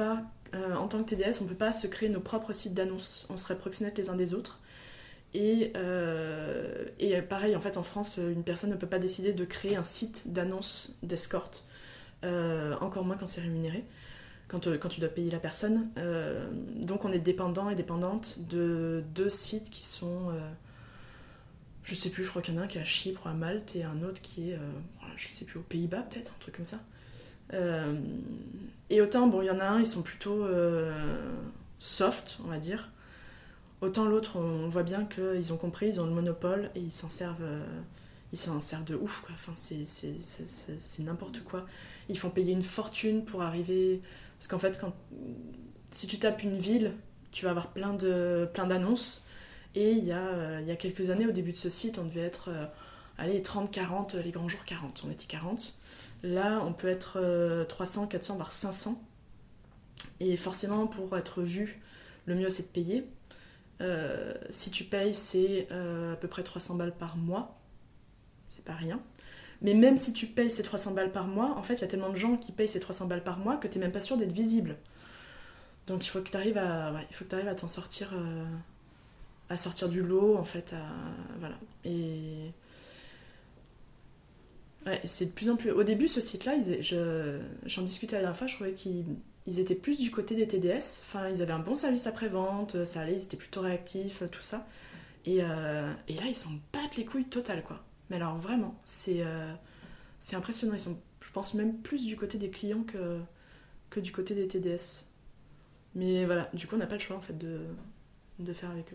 euh, en tant que T D S, on ne peut pas se créer nos propres sites d'annonces. On serait proxénètes les uns des autres. Et, euh, et pareil, en fait, en France, une personne ne peut pas décider de créer un site d'annonce d'escorte, euh, encore moins quand c'est rémunéré, quand, quand tu dois payer la personne. Euh, donc on est dépendant et dépendante de deux sites qui sont... Euh, je sais plus, je crois qu'il y en a un qui est à Chypre, à Malte, et un autre qui est, euh, je sais plus, aux Pays-Bas peut-être, un truc comme ça. Euh, et autant, bon, il y en a un, ils sont plutôt euh, soft, on va dire. Autant l'autre, on voit bien qu'ils ont compris, ils ont le monopole et ils s'en servent, euh, ils s'en servent de ouf, quoi. Enfin, c'est, c'est, c'est, c'est, c'est n'importe quoi. Ils font payer une fortune pour arriver... Parce qu'en fait, quand, si tu tapes une ville, tu vas avoir plein, de, plein d'annonces. Et il y, a, euh, il y a quelques années, au début de ce site, on devait être euh, allez, trente, quarante, les grands jours quarante. On était quarante. Là, on peut être euh, trois cents, quatre cents, voire cinq cents. Et forcément, pour être vu, le mieux, c'est de payer. Euh, si tu payes, c'est euh, à peu près trois cents balles par mois. C'est pas rien. Mais même si tu payes ces trois cents balles par mois, en fait, il y a tellement de gens qui payent ces trois cents balles par mois que t'es même pas sûr d'être visible. Donc il faut que t'arrives à, ouais, il faut que t'arrives à t'en sortir, euh, à sortir du lot, en fait. À, voilà. Et ouais, c'est de plus en plus. Au début, ce site-là, ils, je, j'en discutais la dernière fois, je trouvais qu'ils ils étaient plus du côté des T D S. Enfin, ils avaient un bon service après-vente, ça allait, ils étaient plutôt réactifs, tout ça. Et, euh, et là, ils s'en battent les couilles totales, quoi. Mais alors, vraiment, c'est, euh, c'est impressionnant. Ils sont, je pense, même plus du côté des clients que, que du côté des T D S. Mais voilà, du coup, on n'a pas le choix, en fait, de, de faire avec eux.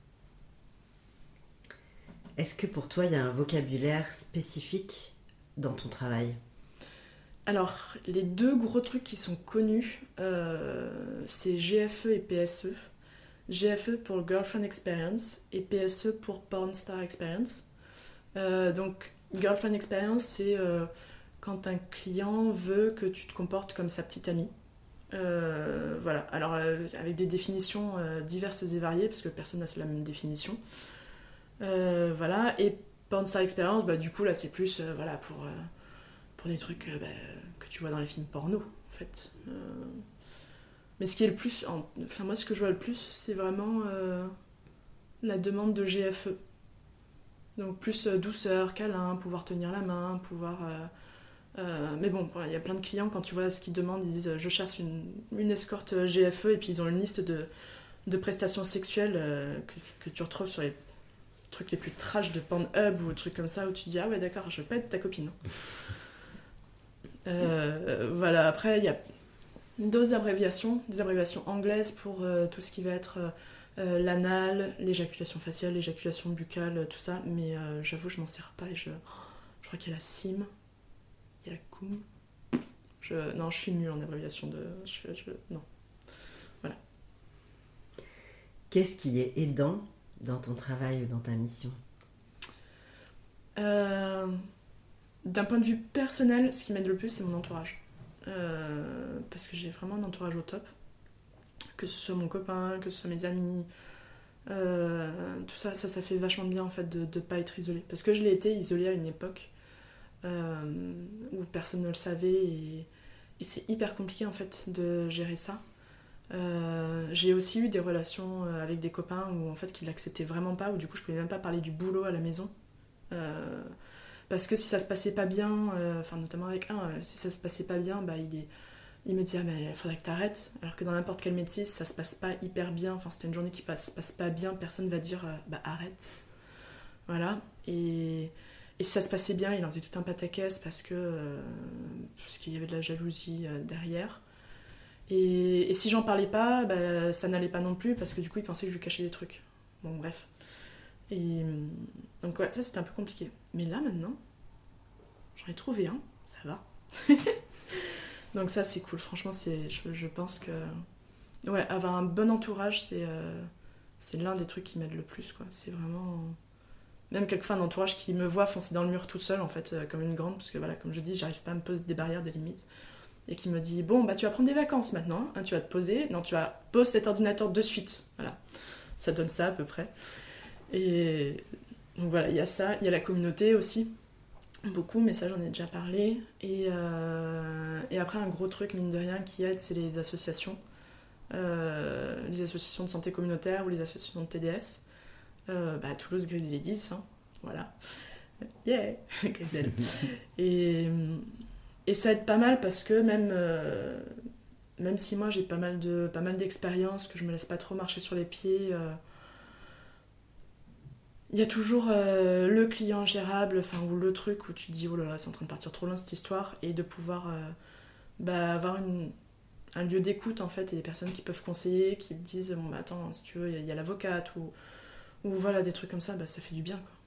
Est-ce que pour toi, il y a un vocabulaire spécifique dans ton travail ? Alors, les deux gros trucs qui sont connus, euh, c'est G F E et P S E. G F E pour Girlfriend Experience et P S E pour Porn Star Experience. Euh, donc, Girlfriend Experience, c'est euh, quand un client veut que tu te comportes comme sa petite amie. Euh, voilà, alors euh, avec des définitions euh, diverses et variées, parce que personne n'a la même définition. Euh, voilà, et Porn Star Experience, bah, du coup, là, c'est plus euh, voilà, pour... Euh, pour des trucs euh, bah, que tu vois dans les films porno, en fait. Euh... Mais ce qui est le plus... En... Enfin, moi, ce que je vois le plus, c'est vraiment euh, la demande de G F E. Donc, plus euh, douceur, câlin, pouvoir tenir la main, pouvoir... Euh... Euh... Mais bon, il y a plein de clients, quand tu vois ce qu'ils demandent, ils disent « Je cherche une, une escorte G F E », et puis ils ont une liste de, de prestations sexuelles euh, que, que tu retrouves sur les trucs les plus trash de Pornhub ou des trucs comme ça, où tu te dis « Ah ouais, d'accord, je veux pas être ta copine. » Euh, voilà, après il y a d'autres abréviations, des abréviations anglaises pour euh, tout ce qui va être euh, l'anal, l'éjaculation faciale, l'éjaculation buccale, tout ça, mais euh, j'avoue je m'en sers pas et je, je crois qu'il y a la S I M, il y a la C O M, je, non je suis nulle en abréviation de... Je, je, non. Voilà. Qu'est-ce qui est aidant dans ton travail ou dans ta mission ? Euh... D'un point de vue personnel, ce qui m'aide le plus, c'est mon entourage. Euh, parce que j'ai vraiment un entourage au top. Que ce soit mon copain, que ce soit mes amis. Euh, tout ça, ça, ça fait vachement bien, en fait, de ne pas être isolée. Parce que je l'ai été isolée à une époque euh, où personne ne le savait. Et, et c'est hyper compliqué, en fait, de gérer ça. Euh, j'ai aussi eu des relations avec des copains où, en fait, qui l'acceptaient vraiment pas. Où, du coup, je pouvais même pas parler du boulot à la maison. Euh... Parce que si ça se passait pas bien, euh, enfin notamment avec un, euh, si ça se passait pas bien, bah il, est, il me disait ah, mais il faudrait que t'arrêtes. Alors que dans n'importe quel métier, si ça se passe pas hyper bien, enfin c'était une journée qui passe, passe pas bien, personne va dire euh, bah arrête. Voilà. Et, et si ça se passait bien, il en faisait tout un pataquès parce que euh, parce qu'il y avait de la jalousie euh, derrière. Et, et si j'en parlais pas, bah, ça n'allait pas non plus parce que du coup il pensait que je lui cachais des trucs. Bon bref. Et donc ouais, ça c'était un peu compliqué. Mais là maintenant, j'en ai trouvé un, ça va. Donc ça c'est cool, franchement c'est, je, je pense que ouais, avoir un bon entourage c'est, euh, c'est l'un des trucs qui m'aide le plus, quoi. C'est vraiment... Même quelquefois un entourage qui me voit foncer dans le mur toute seule en fait, euh, comme une grande, parce que voilà, comme je dis, j'arrive pas à me poser des barrières, des limites. Et qui me dit, bon bah tu vas prendre des vacances maintenant, hein, tu vas te poser, non tu vas poser cet ordinateur de suite. Voilà, ça donne ça à peu près. Et donc voilà, il y a ça, il y a la communauté aussi, beaucoup, mais ça j'en ai déjà parlé. Et, euh, et après un gros truc, mine de rien, qui aide, c'est les associations. euh, les associations de santé communautaire ou les associations de T D S. Euh, bah, Toulouse, Grisel et dix, hein, voilà. Yeah, Grisel. et, et ça aide pas mal parce que même, euh, même si moi j'ai pas mal, de, pas mal d'expérience, que je me laisse pas trop marcher sur les pieds, euh, il y a toujours euh, le client gérable, enfin, ou le truc où tu te dis oh là là, c'est en train de partir trop loin cette histoire, et de pouvoir euh, bah, avoir une, un lieu d'écoute en fait, et des personnes qui peuvent conseiller, qui te disent bon bah attends, si tu veux, il y, y a l'avocate, ou, ou voilà, des trucs comme ça, bah, ça fait du bien quoi.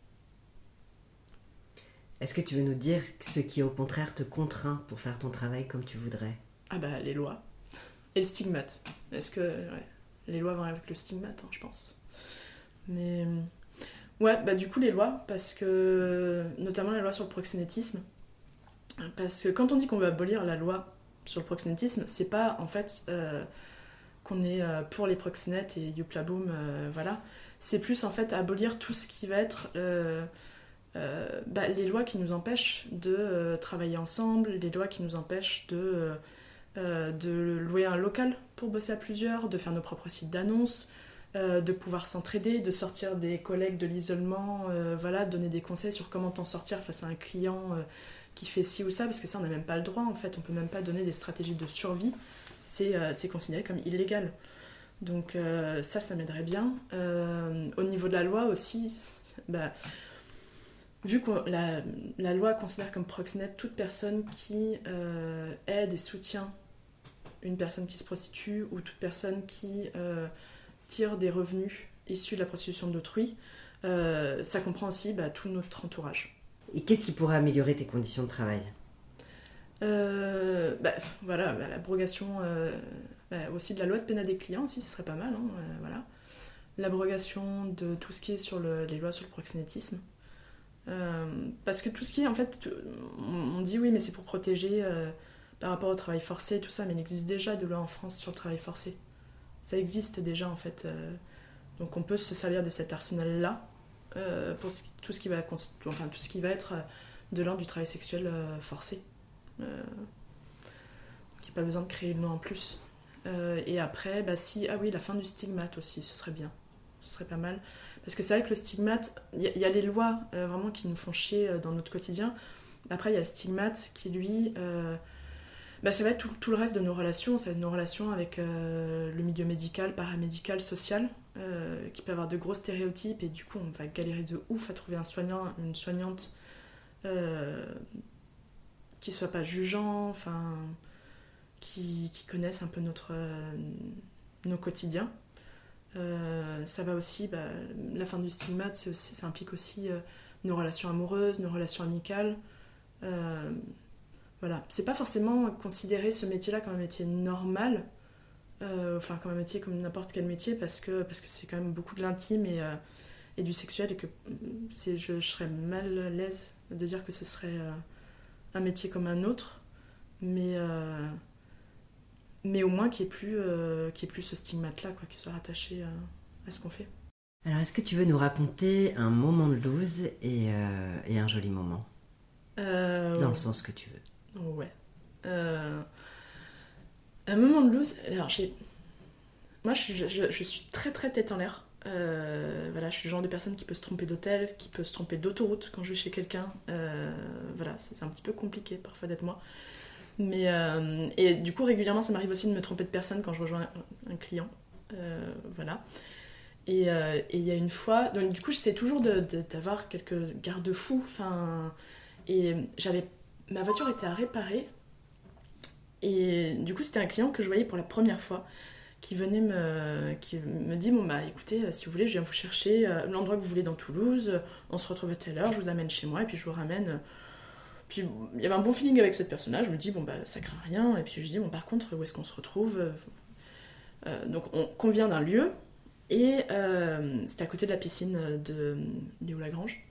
Est-ce que tu veux nous dire ce qui au contraire te contraint pour faire ton travail comme tu voudrais? Ah bah les lois et le stigmate. Est-ce que ouais, les lois vont avec le stigmate, hein, je pense. Mais ouais, bah du coup les lois, parce que notamment la loi sur le proxénétisme, parce que quand on dit qu'on veut abolir la loi sur le proxénétisme, c'est pas en fait euh, qu'on est euh, pour les proxénètes et youpla boum, euh, voilà. C'est plus en fait abolir tout ce qui va être euh, euh, bah, les lois qui nous empêchent de euh, travailler ensemble, les lois qui nous empêchent de euh, euh, de louer un local pour bosser à plusieurs, de faire nos propres sites d'annonces. Euh, de pouvoir s'entraider, de sortir des collègues de l'isolement, euh, voilà, donner des conseils sur comment t'en sortir face à un client euh, qui fait ci ou ça, parce que ça on n'a même pas le droit en fait, on peut même pas donner des stratégies de survie, c'est, euh, c'est considéré comme illégal. Donc euh, ça, ça m'aiderait bien. Euh, au niveau de la loi aussi, bah, vu que la, la loi considère comme proxénète toute personne qui euh, aide et soutient une personne qui se prostitue, ou toute personne qui euh, tire des revenus issus de la prostitution d'autrui, euh, ça comprend aussi bah, tout notre entourage. Et qu'est-ce qui pourrait améliorer tes conditions de travail? euh, bah, Voilà, bah, l'abrogation euh, bah, aussi de la loi de pénal des clients, aussi, ce serait pas mal. Hein, euh, voilà. L'abrogation de tout ce qui est sur le, les lois sur le proxénétisme. Euh, parce que tout ce qui est, en fait, on, on dit oui, mais c'est pour protéger euh, par rapport au travail forcé, tout ça, mais il existe déjà de loi en France sur le travail forcé. Ça existe déjà en fait, euh, donc on peut se servir de cet arsenal-là euh, pour tout ce qui va, enfin tout ce qui va être de l'ordre du travail sexuel euh, forcé. Euh, donc il n'y a pas besoin de créer une loi en plus. Euh, et après, bah si, ah oui, la fin du stigmate aussi, ce serait bien, ce serait pas mal, parce que c'est vrai que le stigmate, il y, y a les lois euh, vraiment qui nous font chier euh, dans notre quotidien. Après il y a le stigmate qui lui euh, Bah, ça va être tout, tout le reste de nos relations, ça va être nos relations avec euh, le milieu médical, paramédical, social, euh, qui peut avoir de gros stéréotypes, et du coup on va galérer de ouf à trouver un soignant, une soignante euh, qui soit pas jugeant, enfin, qui, qui connaisse un peu notre, euh, nos quotidiens. Euh, ça va aussi, bah, la fin du stigmate, c'est aussi, ça implique aussi euh, nos relations amoureuses, nos relations amicales. Euh, Voilà. C'est pas forcément considérer ce métier-là comme un métier normal, euh, enfin comme un métier comme n'importe quel métier, parce que, parce que c'est quand même beaucoup de l'intime et, euh, et du sexuel, et que c'est, je, je serais mal à l'aise de dire que ce serait euh, un métier comme un autre, mais, euh, mais au moins qu'il n'y ait plus, euh, qu'il y ait plus ce stigmate-là, quoi, qui soit rattaché à, à ce qu'on fait. Alors est-ce que tu veux nous raconter un moment de loose et, euh, et un joli moment euh, dans le sens que tu veux? Ouais. Euh, un moment de loose. Alors, j'ai... Moi, je suis, je, je suis très très tête en l'air. Euh, voilà, je suis le genre de personne qui peut se tromper d'hôtel, qui peut se tromper d'autoroute quand je vais chez quelqu'un. Euh, voilà, c'est, c'est un petit peu compliqué parfois d'être moi. Mais, euh, et du coup, régulièrement, ça m'arrive aussi de me tromper de personne quand je rejoins un, un client. Euh, voilà. Et il euh, y a une fois... Donc, du coup, j'essaie toujours de, de, d'avoir quelques garde-fous. Enfin, et j'avais... Ma voiture était à réparer, et du coup c'était un client que je voyais pour la première fois, qui venait me, qui me dit bon bah écoutez, si vous voulez je viens vous chercher euh, l'endroit que vous voulez dans Toulouse, on se retrouve à telle heure, je vous amène chez moi et puis je vous ramène. Puis il y avait un bon feeling avec cette personne-là, je me dis bon bah ça craint rien, et puis je dis bon par contre où est-ce qu'on se retrouve, euh, donc on convient d'un lieu, et euh, c'était à côté de la piscine de Léo Lagrange,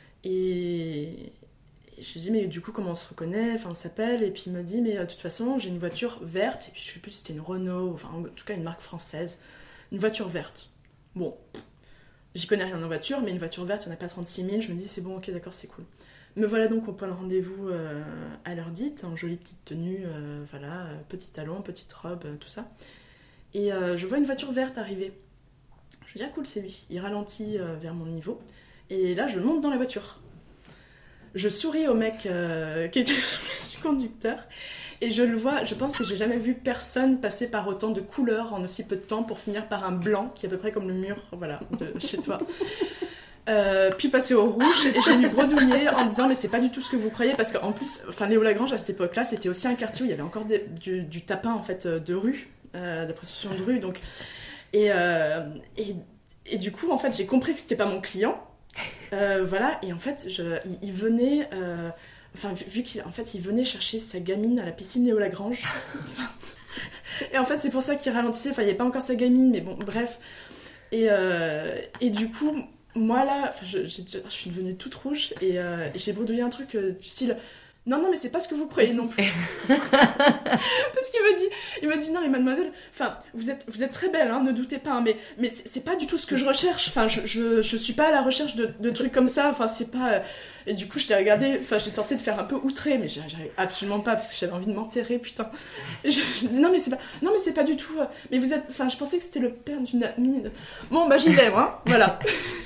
et je lui dis mais du coup comment on se reconnaît, enfin on s'appelle, et puis il me dit mais de toute façon j'ai une voiture verte, et puis je sais plus si c'était une Renault, enfin en tout cas une marque française, une voiture verte. Bon, j'y connais rien en voiture, mais une voiture verte, il n'y en a pas trente-six mille, je me dis c'est bon, ok d'accord, c'est cool. Me voilà donc au point de rendez-vous euh, à l'heure dite, en jolie petite tenue, euh, voilà, petit talon, petite robe, euh, tout ça. Et euh, je vois une voiture verte arriver. Je me dis, ah cool, c'est lui. Il ralentit euh, vers mon niveau. Et là, je monte dans la voiture. Je souris au mec euh, qui était le conducteur. Et je le vois, je pense que j'ai jamais vu personne passer par autant de couleurs en aussi peu de temps pour finir par un blanc qui est à peu près comme le mur, voilà, de chez toi. Euh, puis passer au rouge et j'ai lui bredouiller en disant mais c'est pas du tout ce que vous croyez parce qu'en plus, enfin Léo Lagrange à cette époque-là c'était aussi un quartier où il y avait encore des, du, du tapin en fait de rue, euh, de prostitution de rue donc et, euh, et et du coup en fait j'ai compris que c'était pas mon client, euh, voilà et en fait je, il, il venait euh, Enfin, vu, vu qu'il en fait, il venait chercher sa gamine à la piscine Léo Lagrange. Et en fait, c'est pour ça qu'il ralentissait. Enfin, il n'y avait pas encore sa gamine, mais bon, bref. Et, euh, et du coup, moi là, je, je, je suis devenue toute rouge et, euh, et j'ai bredouillé un truc euh, du style. Non, non, mais c'est pas ce que vous croyez non plus. Parce qu'il me dit, il me dit, non, mais mademoiselle, enfin, vous êtes, vous êtes très belle, hein, ne doutez pas, hein, mais, mais c'est, c'est pas du tout ce que je recherche. Enfin, je, je, je suis pas à la recherche de, de trucs comme ça. Enfin, c'est pas. Euh... Et du coup, je l'ai regardé, enfin, j'ai tenté de faire un peu outré, mais j'arrive absolument pas parce que j'avais envie de m'enterrer, putain. Et je, je dis, non, mais c'est pas, non, mais c'est pas du tout. Euh... Mais vous êtes, enfin, je pensais que c'était le père d'une amie. Bon, bah, j'y vais, moi, voilà.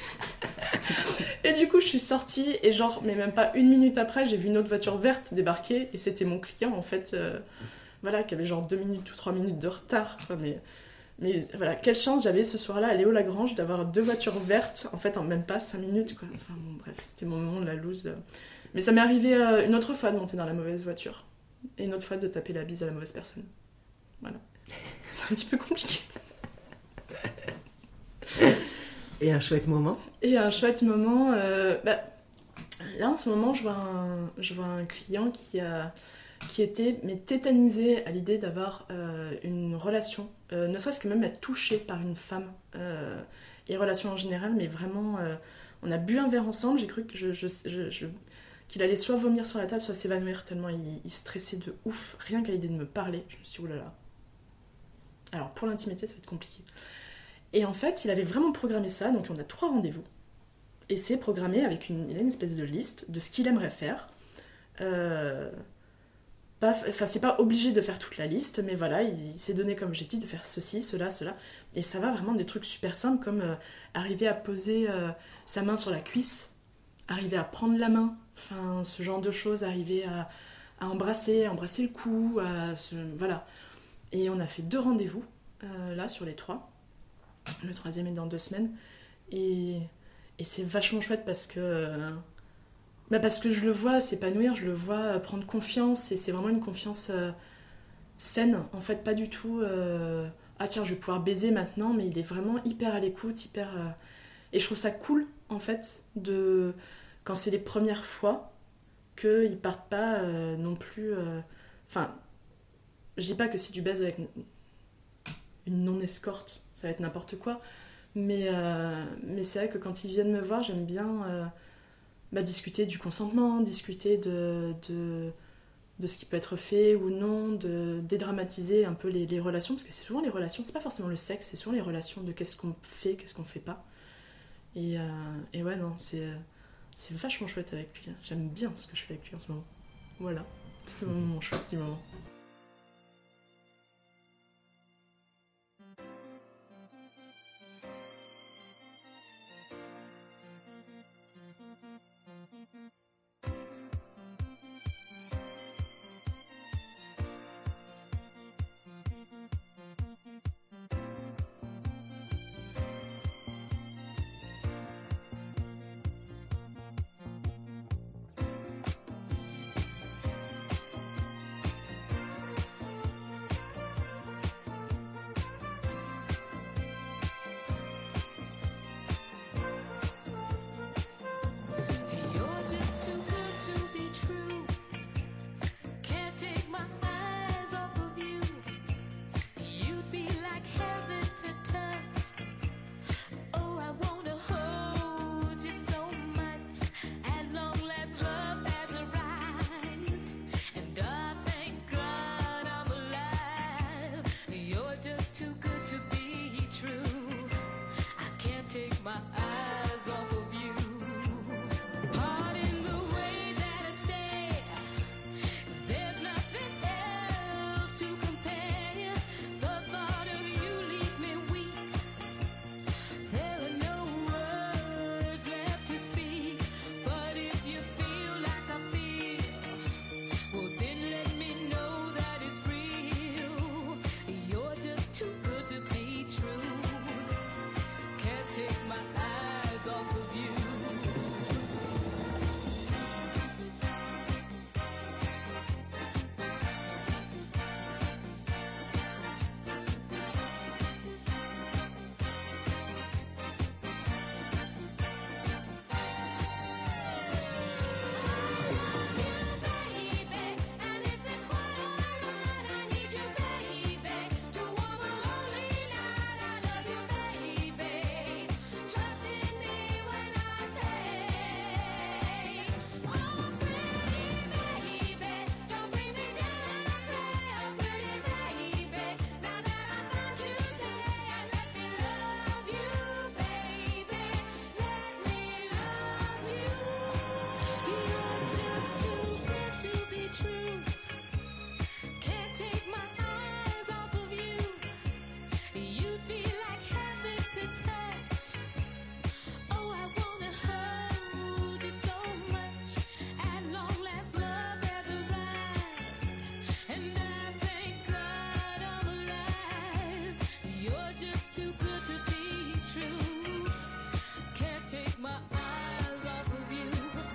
Et du coup, je suis sortie et genre, mais même pas une minute après, j'ai vu une autre voiture verte débarquer et c'était mon client en fait, euh, voilà, qui avait genre deux minutes ou trois minutes de retard. Quoi, mais, mais voilà, quelle chance j'avais ce soir-là à Léo Lagrange d'avoir deux voitures vertes en fait en même pas cinq minutes quoi. Enfin bon, bref, c'était mon moment de la loose. Mais ça m'est arrivé euh, une autre fois de monter dans la mauvaise voiture et une autre fois de taper la bise à la mauvaise personne. Voilà, c'est un petit peu compliqué. Et un chouette moment. Et un chouette moment, euh, bah, là en ce moment je vois un, je vois un client qui, a, qui était mais tétanisé à l'idée d'avoir euh, une relation, euh, ne serait-ce que même être touché par une femme, euh, et relations en général, mais vraiment, euh, on a bu un verre ensemble, j'ai cru que je, je, je, je, qu'il allait soit vomir sur la table, soit s'évanouir tellement il, il stressait de ouf, rien qu'à l'idée de me parler, je me suis dit oulala. Alors pour l'intimité ça va être compliqué. Et en fait, il avait vraiment programmé ça, donc on a trois rendez-vous. Et c'est programmé avec une, il a une espèce de liste de ce qu'il aimerait faire. Euh, pas, enfin, c'est pas obligé de faire toute la liste, mais voilà, il, il s'est donné comme objectif de faire ceci, cela, cela. Et ça va vraiment des trucs super simples, comme euh, arriver à poser euh, sa main sur la cuisse, arriver à prendre la main, enfin, ce genre de choses, arriver à, à embrasser, à embrasser le cou, à se, voilà. Et on a fait deux rendez-vous, euh, là, sur les trois. Le troisième est dans deux semaines. Et, et c'est vachement chouette parce que, bah parce que je le vois s'épanouir, je le vois prendre confiance. Et c'est vraiment une confiance euh, saine. En fait, pas du tout... Euh, ah tiens, je vais pouvoir baiser maintenant. Mais il est vraiment hyper à l'écoute, hyper... Euh, et je trouve ça cool, en fait, de, quand c'est les premières fois, qu'ils partent pas euh, non plus... Enfin, euh, je dis pas que si tu baises avec une non-escorte, ça va être n'importe quoi, mais, euh, mais c'est vrai que quand ils viennent me voir, j'aime bien euh, bah, discuter du consentement, discuter de, de, de ce qui peut être fait ou non, de dédramatiser un peu les, les relations, parce que c'est souvent les relations, c'est pas forcément le sexe, c'est souvent les relations de qu'est-ce qu'on fait, qu'est-ce qu'on fait pas. Et, euh, et ouais, non, c'est, c'est vachement chouette avec lui, j'aime bien ce que je fais avec lui en ce moment. Voilà, c'est mon chouette du moment. take my eyes off of you.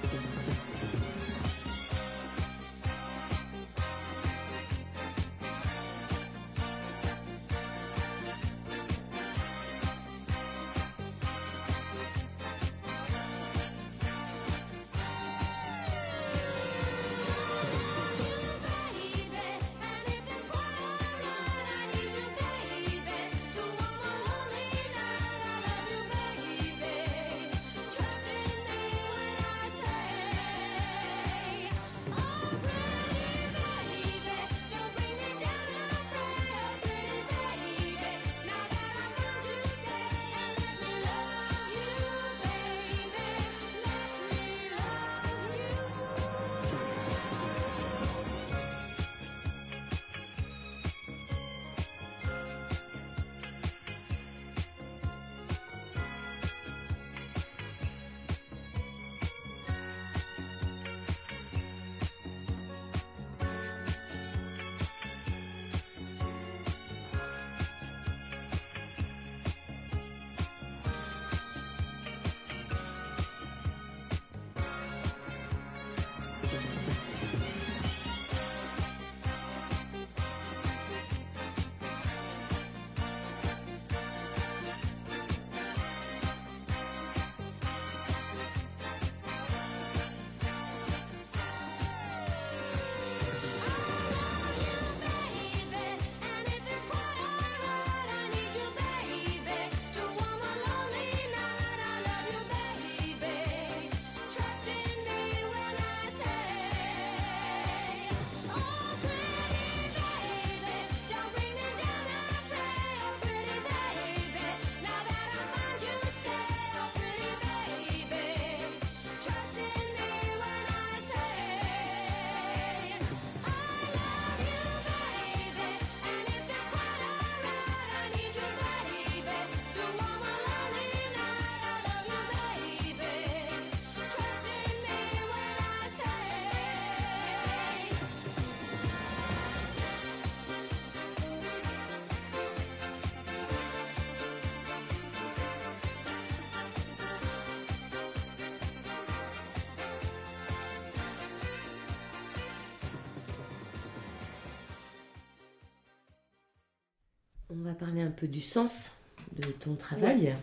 On va parler un peu du sens de ton travail. Ouais.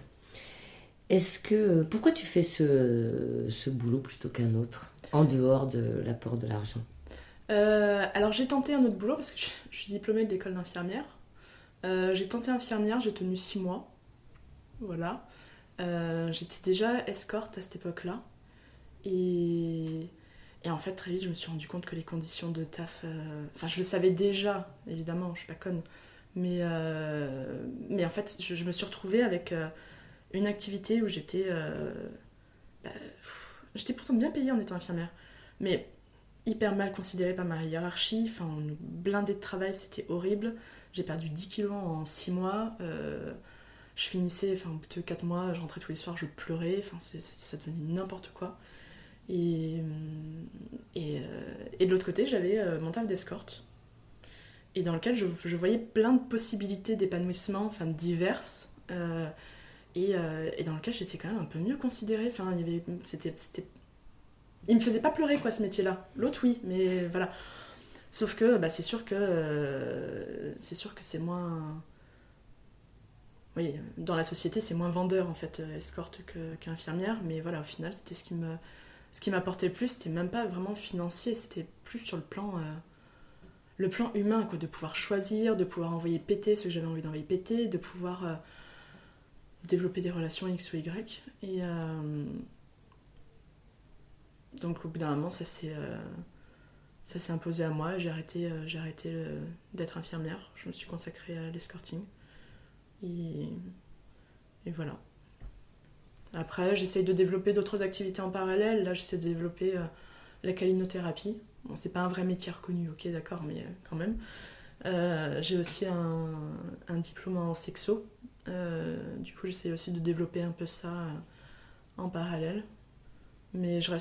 Est-ce que pourquoi tu fais ce, ce boulot plutôt qu'un autre, en dehors de l'apport de l'argent? euh, Alors j'ai tenté un autre boulot parce que je, je suis diplômée de l'école d'infirmière. Euh, j'ai tenté infirmière, j'ai tenu six mois. Voilà. Euh, j'étais déjà escorte à cette époque-là. Et, et en fait, très vite, je me suis rendu compte que les conditions de taf... Euh... Enfin, je le savais déjà, évidemment, je suis pas conne. Mais, euh... mais en fait, je, je me suis retrouvée avec euh, une activité où j'étais... Euh... Bah, pff, j'étais pourtant bien payée en étant infirmière. Mais hyper mal considérée par ma hiérarchie. Enfin, blindée de travail, c'était horrible. J'ai perdu dix kilos en six mois. Euh... Je finissais, enfin, au bout de quatre mois, je rentrais tous les soirs, je pleurais. Enfin, c'est, c'est, ça devenait n'importe quoi. Et, et, euh, et de l'autre côté, j'avais euh, mon taf d'escorte, et dans lequel je, je voyais plein de possibilités d'épanouissement, enfin diverses, euh, et, euh, et dans lequel j'étais quand même un peu mieux considérée. Enfin, il y avait, c'était, c'était... il me faisait pas pleurer, quoi, ce métier-là. L'autre, oui, mais voilà. Sauf que, bah, c'est sûr que euh, c'est sûr que c'est moins... Oui, dans la société, c'est moins vendeur, en fait, escorte que, qu'infirmière, mais voilà, au final, c'était ce qui me... Ce qui m'apportait le plus, c'était même pas vraiment financier, c'était plus sur le plan, euh, le plan humain, quoi, de pouvoir choisir, de pouvoir envoyer péter ce que j'avais envie d'envoyer péter, de pouvoir euh, développer des relations X ou Y. Et euh, donc au bout d'un moment, ça s'est, euh, ça s'est imposé à moi. J'ai arrêté, euh, j'ai arrêté euh, d'être infirmière. Je me suis consacrée à l'escorting. Et, et voilà. Après, j'essaye de développer d'autres activités en parallèle. Là, j'essaie de développer euh, la calinothérapie. Bon, c'est pas un vrai métier reconnu, ok, d'accord, mais euh, quand même. Euh, j'ai aussi un, un diplôme en sexo. Euh, du coup, j'essaie aussi de développer un peu ça euh, en parallèle. Mais je reste autour de la, je reste autour de la sexualité, quoi.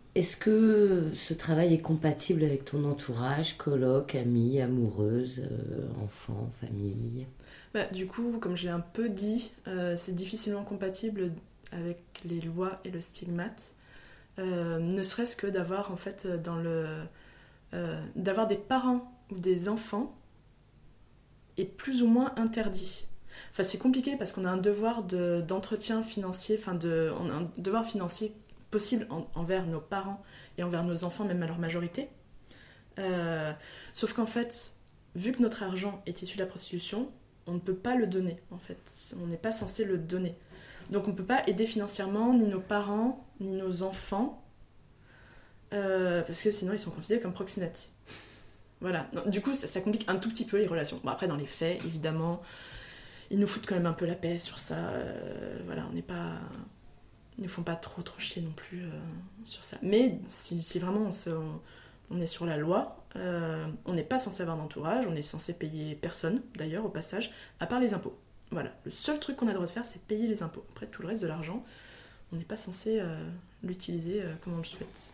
Est-ce que ce travail est compatible avec ton entourage, coloc, amis, amoureuse, euh, enfants, famille? Bah, du coup, comme je l'ai un peu dit, euh, c'est difficilement compatible avec les lois et le stigmate. Euh, ne serait-ce que d'avoir en fait dans le euh, d'avoir des parents ou des enfants est plus ou moins interdit. Enfin, c'est compliqué parce qu'on a un devoir de, d'entretien financier, enfin de, on a un devoir financier possible en, envers nos parents et envers nos enfants, même à leur majorité. Euh, sauf qu'en fait, vu que notre argent est issu de la prostitution, on ne peut pas le donner, en fait. On n'est pas censé le donner. Donc on ne peut pas aider financièrement ni nos parents, ni nos enfants, euh, parce que sinon ils sont considérés comme proxénètes. Voilà. Non, du coup, ça, ça complique un tout petit peu les relations. Bon, après, dans les faits, évidemment, ils nous foutent quand même un peu la paix sur ça. Euh, voilà, on n'est pas... Ils ne font pas trop trop chier non plus euh, sur ça. Mais si, si vraiment on, se, on, on est sur la loi, euh, on n'est pas censé avoir d'entourage, on est censé payer personne, d'ailleurs, au passage, à part les impôts. Voilà, le seul truc qu'on a le droit de faire, c'est payer les impôts. Après, tout le reste de l'argent, on n'est pas censé euh, l'utiliser euh, comme on le souhaite.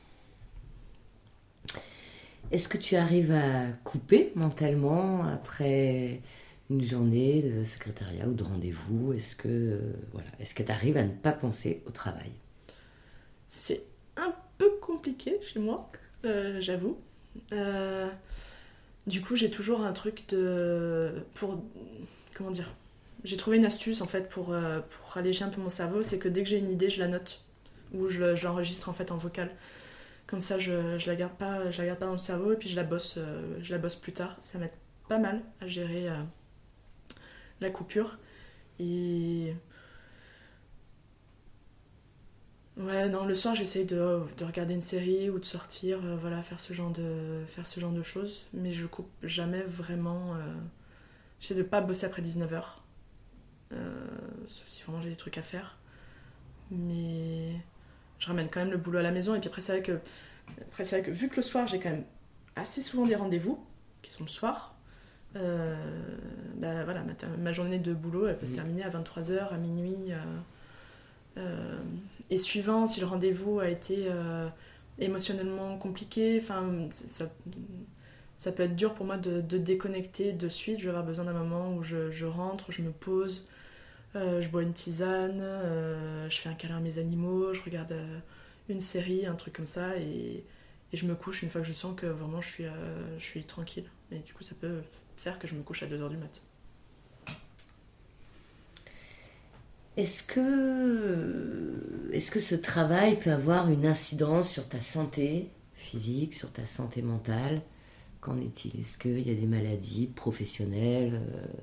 Est-ce que tu arrives à couper mentalement après une journée de secrétariat ou de rendez-vous? Est-ce que euh, voilà, est-ce que tu arrives à ne pas penser au travail? C'est un peu compliqué chez moi, euh, j'avoue. Euh, du coup, j'ai toujours un truc de... pour... Comment dire? J'ai trouvé une astuce en fait pour, euh, pour alléger un peu mon cerveau, c'est que dès que j'ai une idée, je la note. Ou je, le- je l'enregistre en fait en vocal. Comme ça, je, je la garde pas, je la garde pas dans le cerveau et puis je la bosse, euh, je la bosse plus tard. Ça m'aide pas mal à gérer euh, la coupure. Et ouais, non, le soir, j'essaye de, de regarder une série ou de sortir, euh, voilà, faire ce genre de, faire ce genre de choses. Mais je coupe jamais vraiment. Euh, j'essaie de pas bosser après dix-neuf heures. Euh, sauf si vraiment j'ai des trucs à faire. Mais je ramène quand même le boulot à la maison. Et puis après, c'est vrai que, après, c'est vrai que vu que le soir, j'ai quand même assez souvent des rendez-vous qui sont le soir. Euh, bah voilà, ma, ma journée de boulot, elle peut se Oui. terminer à vingt-trois heures, à minuit. Euh, euh, et suivant, si le rendez-vous a été euh, émotionnellement compliqué, enfin, ça, ça peut être dur pour moi de, de déconnecter de suite. Je vais avoir besoin d'un moment où je, je rentre, je me pose, euh, je bois une tisane, euh, je fais un câlin à mes animaux, je regarde euh, une série, un truc comme ça, et, et je me couche une fois que je sens que vraiment je suis, euh, je suis tranquille. Et du coup, ça peut faire que je me couche à deux heures du mat. Est-ce que, est-ce que ce travail peut avoir une incidence sur ta santé physique, sur ta santé mentale? Qu'en est-il? Est-ce qu'il y a des maladies professionnelles?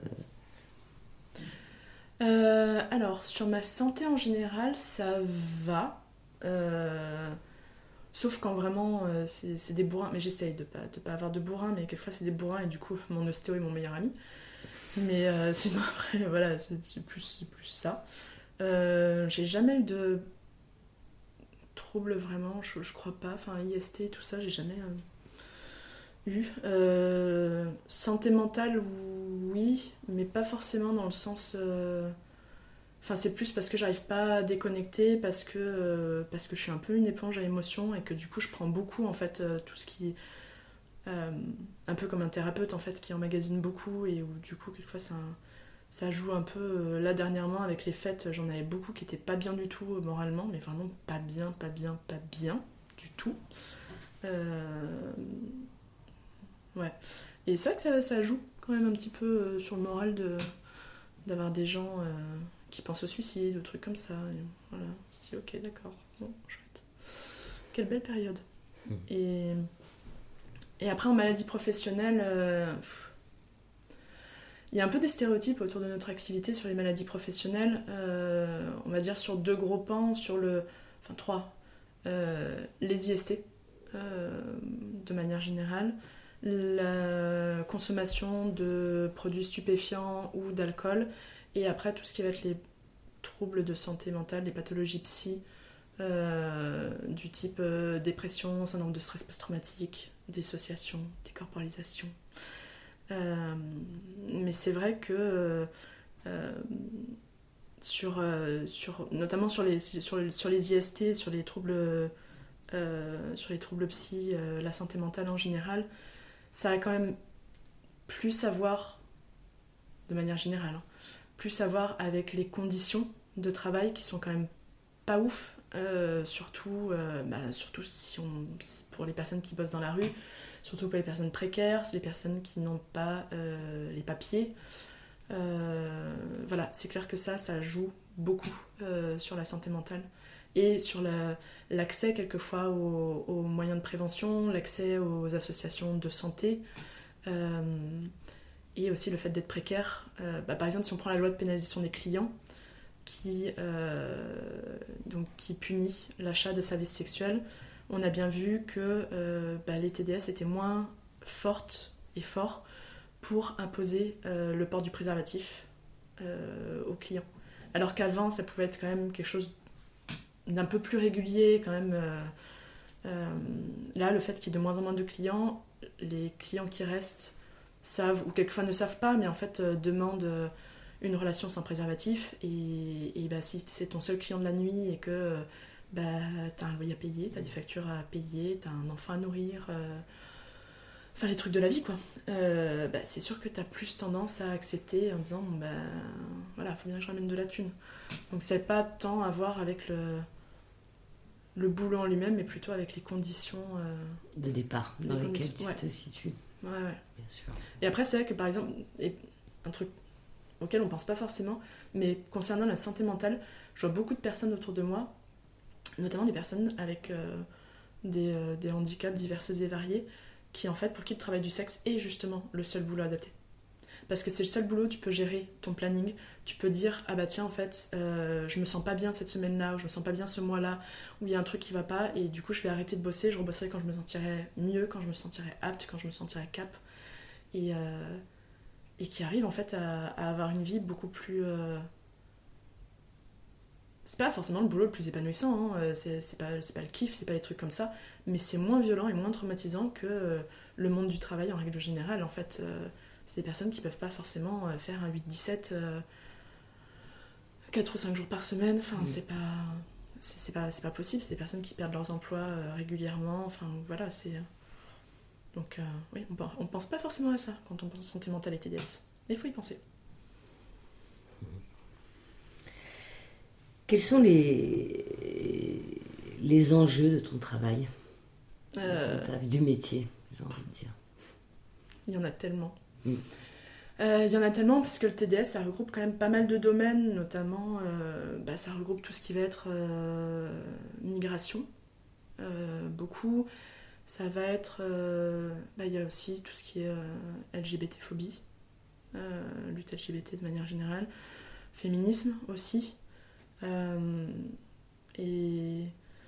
Euh, alors, sur ma santé en général, ça va. Euh, sauf quand vraiment euh, c'est, c'est des bourrins. Mais j'essaye de pas, de pas avoir de bourrins, mais quelquefois c'est des bourrins et du coup, mon ostéo est mon meilleur ami. Mais euh, sinon, après, voilà, c'est, c'est, plus, c'est plus ça. Euh, j'ai jamais eu de troubles vraiment, je, je crois pas. Enfin, I S T, tout ça, j'ai jamais euh, eu. Euh, santé mentale, oui, mais pas forcément dans le sens. euh, Enfin, c'est plus parce que j'arrive pas à déconnecter, parce que, euh, parce que je suis un peu une éponge à émotions et que du coup, je prends beaucoup en fait euh, tout ce qui. Euh, un peu comme un thérapeute en fait qui emmagasine beaucoup et où du coup, quelquefois, ça, ça joue un peu. Euh, là, dernièrement, avec les fêtes, j'en avais beaucoup qui étaient pas bien du tout euh, moralement, mais vraiment pas bien, pas bien, pas bien du tout. Euh, Ouais. Et c'est vrai que ça, ça joue quand même un petit peu euh, sur le moral de, d'avoir des gens euh, qui pensent au suicide, ou trucs comme ça. Et voilà, on se dit ok, d'accord, bon, chouette. Quelle belle période. Mmh. Et, et après, en maladie professionnelle, euh, pff, il y a un peu des stéréotypes autour de notre activité sur les maladies professionnelles. Euh, on va dire sur deux gros pans, sur le. Enfin, trois. Euh, les I S T, euh, de manière générale. La consommation de produits stupéfiants ou d'alcool, et après tout ce qui va être les troubles de santé mentale, les pathologies psy, euh, du type euh, dépression, syndrome de stress post-traumatique, dissociation, décorporalisation. Euh, mais c'est vrai que euh, sur, euh, sur, notamment sur les, sur, sur les I S T, sur les troubles euh, sur les troubles psy, euh, la santé mentale en général, ça a quand même plus à voir, de manière générale, hein, plus à voir avec les conditions de travail qui sont quand même pas ouf, euh, surtout, euh, bah, surtout si on, pour les personnes qui bossent dans la rue, surtout pour les personnes précaires, les personnes qui n'ont pas euh, les papiers. Euh, voilà, c'est clair que ça, ça joue beaucoup euh, sur la santé mentale et sur la, l'accès quelquefois aux, aux moyens de prévention, l'accès aux associations de santé. Euh, et aussi le fait d'être précaire. Euh, bah, par exemple, si on prend la loi de pénalisation des clients, qui, euh, donc, qui punit l'achat de services sexuels, on a bien vu que euh, bah, les T D S étaient moins fortes et forts pour imposer euh, le port du préservatif euh, aux clients. Alors qu'avant, ça pouvait être quand même quelque chose d'un peu plus régulier, quand même. Euh, euh, là, le fait qu'il y ait de moins en moins de clients, les clients qui restent savent, ou quelquefois ne savent pas, mais en fait euh, demandent euh, une relation sans préservatif, et, et bah, si c'est ton seul client de la nuit et que euh, bah, t'as un loyer à payer, t'as des factures à payer, t'as un enfant à nourrir, euh, enfin les trucs de la vie quoi, euh, bah, c'est sûr que t'as plus tendance à accepter en disant bon, bah voilà, faut bien que je ramène de la thune. Donc c'est pas tant à voir avec le, le boulot en lui-même, mais plutôt avec les conditions euh, de départ dans les lesquelles conditions, tu ouais. te situes. Ouais, ouais. Bien sûr. Et après, c'est vrai que par exemple, et un truc auquel on pense pas forcément, mais concernant la santé mentale, je vois beaucoup de personnes autour de moi, notamment des personnes avec euh, des, euh, des handicaps divers et variés, qui en fait, pour qui le travail du sexe est justement le seul boulot adapté. Parce que c'est le seul boulot, tu peux gérer ton planning, tu peux dire ah bah tiens en fait euh, je me sens pas bien cette semaine-là, ou je me sens pas bien ce mois-là, où il y a un truc qui va pas, et du coup je vais arrêter de bosser, je rebosserai quand je me sentirai mieux, quand je me sentirai apte, quand je me sentirai cap, et, euh, et qui arrive en fait à, à avoir une vie beaucoup plus... Euh... C'est pas forcément le boulot le plus épanouissant, hein. c'est, c'est, pas, c'est pas le kiff, c'est pas les trucs comme ça, mais c'est moins violent et moins traumatisant que euh, le monde du travail en règle générale en fait. Euh, c'est des personnes qui peuvent pas forcément faire un huit dix-sept euh, quatre ou cinq jours par semaine, enfin mmh. c'est pas c'est, c'est pas c'est pas possible, c'est des personnes qui perdent leurs emplois euh, régulièrement, enfin voilà, c'est donc euh, oui, on, on pense pas forcément à ça quand on pense santé mentale et T D S, mais il faut y penser. Quels sont les les enjeux de ton travail, euh... de ton taf, du métier, j'ai envie de dire? Il y en a tellement. Mm. Euh, il y en a tellement parce que le T D S, ça regroupe quand même pas mal de domaines, notamment euh, bah, ça regroupe tout ce qui va être euh, migration, euh, beaucoup. Ça va être... Euh, bah, il y a aussi tout ce qui est euh, L G B T-phobie, euh, lutte L G B T de manière générale, féminisme aussi. Euh, et...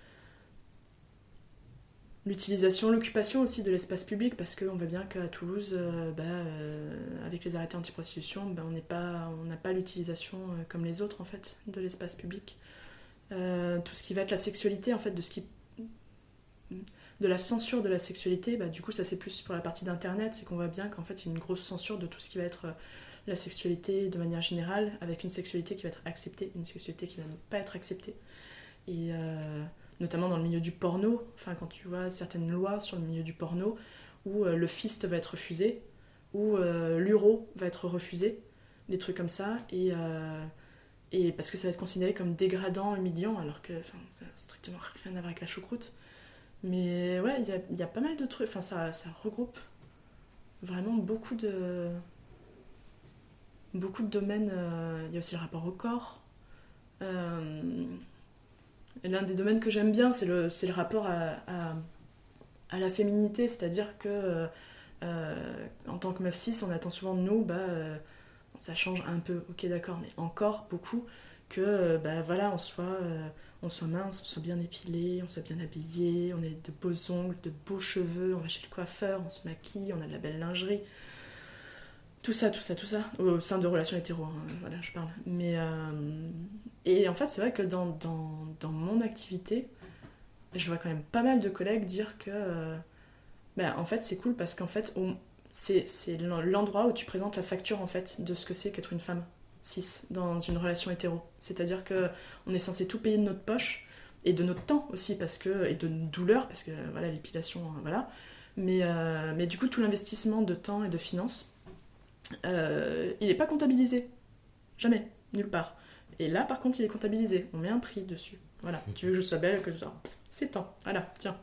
l'utilisation, l'occupation aussi de l'espace public, parce qu'on voit bien qu'à Toulouse, euh, bah, euh, avec les arrêtés anti-prostitution, bah, on n'est pas, on n'a pas l'utilisation euh, comme les autres en fait de l'espace public. Euh, tout ce qui va être la sexualité, en fait, de ce qui, de la censure de la sexualité, bah, du coup ça c'est plus pour la partie d'internet, c'est qu'on voit bien qu'en fait il y a une grosse censure de tout ce qui va être euh, la sexualité de manière générale, avec une sexualité qui va être acceptée, une sexualité qui va ne pas être acceptée. Et euh, notamment dans le milieu du porno, enfin quand tu vois certaines lois sur le milieu du porno où euh, le fist va être refusé, où euh, l'uro va être refusé, des trucs comme ça, et, euh, et parce que ça va être considéré comme dégradant, humiliant, alors que ça n'a strictement rien à voir avec la choucroute. Mais ouais, il y a, y a pas mal de trucs, enfin ça, ça regroupe vraiment beaucoup de, beaucoup de domaines. Il y a aussi le rapport au corps. Euh, Et l'un des domaines que j'aime bien, c'est le, c'est le rapport à, à, à la féminité, c'est-à-dire que euh, en tant que meuf cis, on attend souvent de nous, bah, euh, ça change un peu, ok d'accord, mais encore beaucoup, que euh, bah, voilà, on soit, euh, on soit mince, on soit bien épilé, on soit bien habillé, on ait de beaux ongles, de beaux cheveux, on va chez le coiffeur, on se maquille, on a de la belle lingerie. Tout ça, tout ça, tout ça, au sein de relations hétéro, hein, voilà, je parle. Mais, euh, et en fait, c'est vrai que dans, dans, dans mon activité, je vois quand même pas mal de collègues dire que, euh, ben, en fait, c'est cool parce qu'en fait, on, c'est, c'est l'endroit où tu présentes la facture, en fait, de ce que c'est qu'être une femme cis dans une relation hétéro. C'est-à-dire qu'on est censé tout payer de notre poche, et de notre temps aussi, parce que, et de douleur, parce que voilà, l'épilation, voilà. Mais, euh, mais du coup, tout l'investissement de temps et de finances, euh, il n'est pas comptabilisé. Jamais, nulle part. Et là, par contre, il est comptabilisé. On met un prix dessus. Voilà, tu veux que je sois belle, que je sois... C'est temps, voilà, tiens.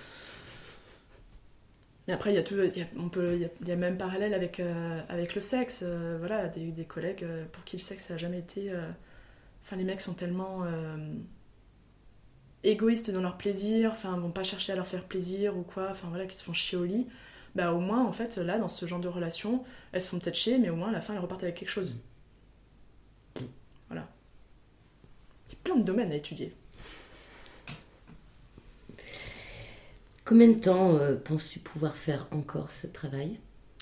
Mais après, il y a tout, il y a, on peut, il y a, il y a même parallèle avec, euh, avec le sexe. Euh, voilà, des, des collègues euh, pour qui le sexe n'a jamais été... euh, Enfin, les mecs sont tellement euh, égoïstes dans leur plaisir, enfin, vont pas chercher à leur faire plaisir ou quoi, enfin voilà, qui se font chier au lit. Bah, au moins, en fait, là, dans ce genre de relation, elles se font peut-être chier, mais au moins, à la fin, elles repartent avec quelque chose. Voilà. Il y a plein de domaines à étudier. Combien de temps euh, penses-tu pouvoir faire encore ce travail ?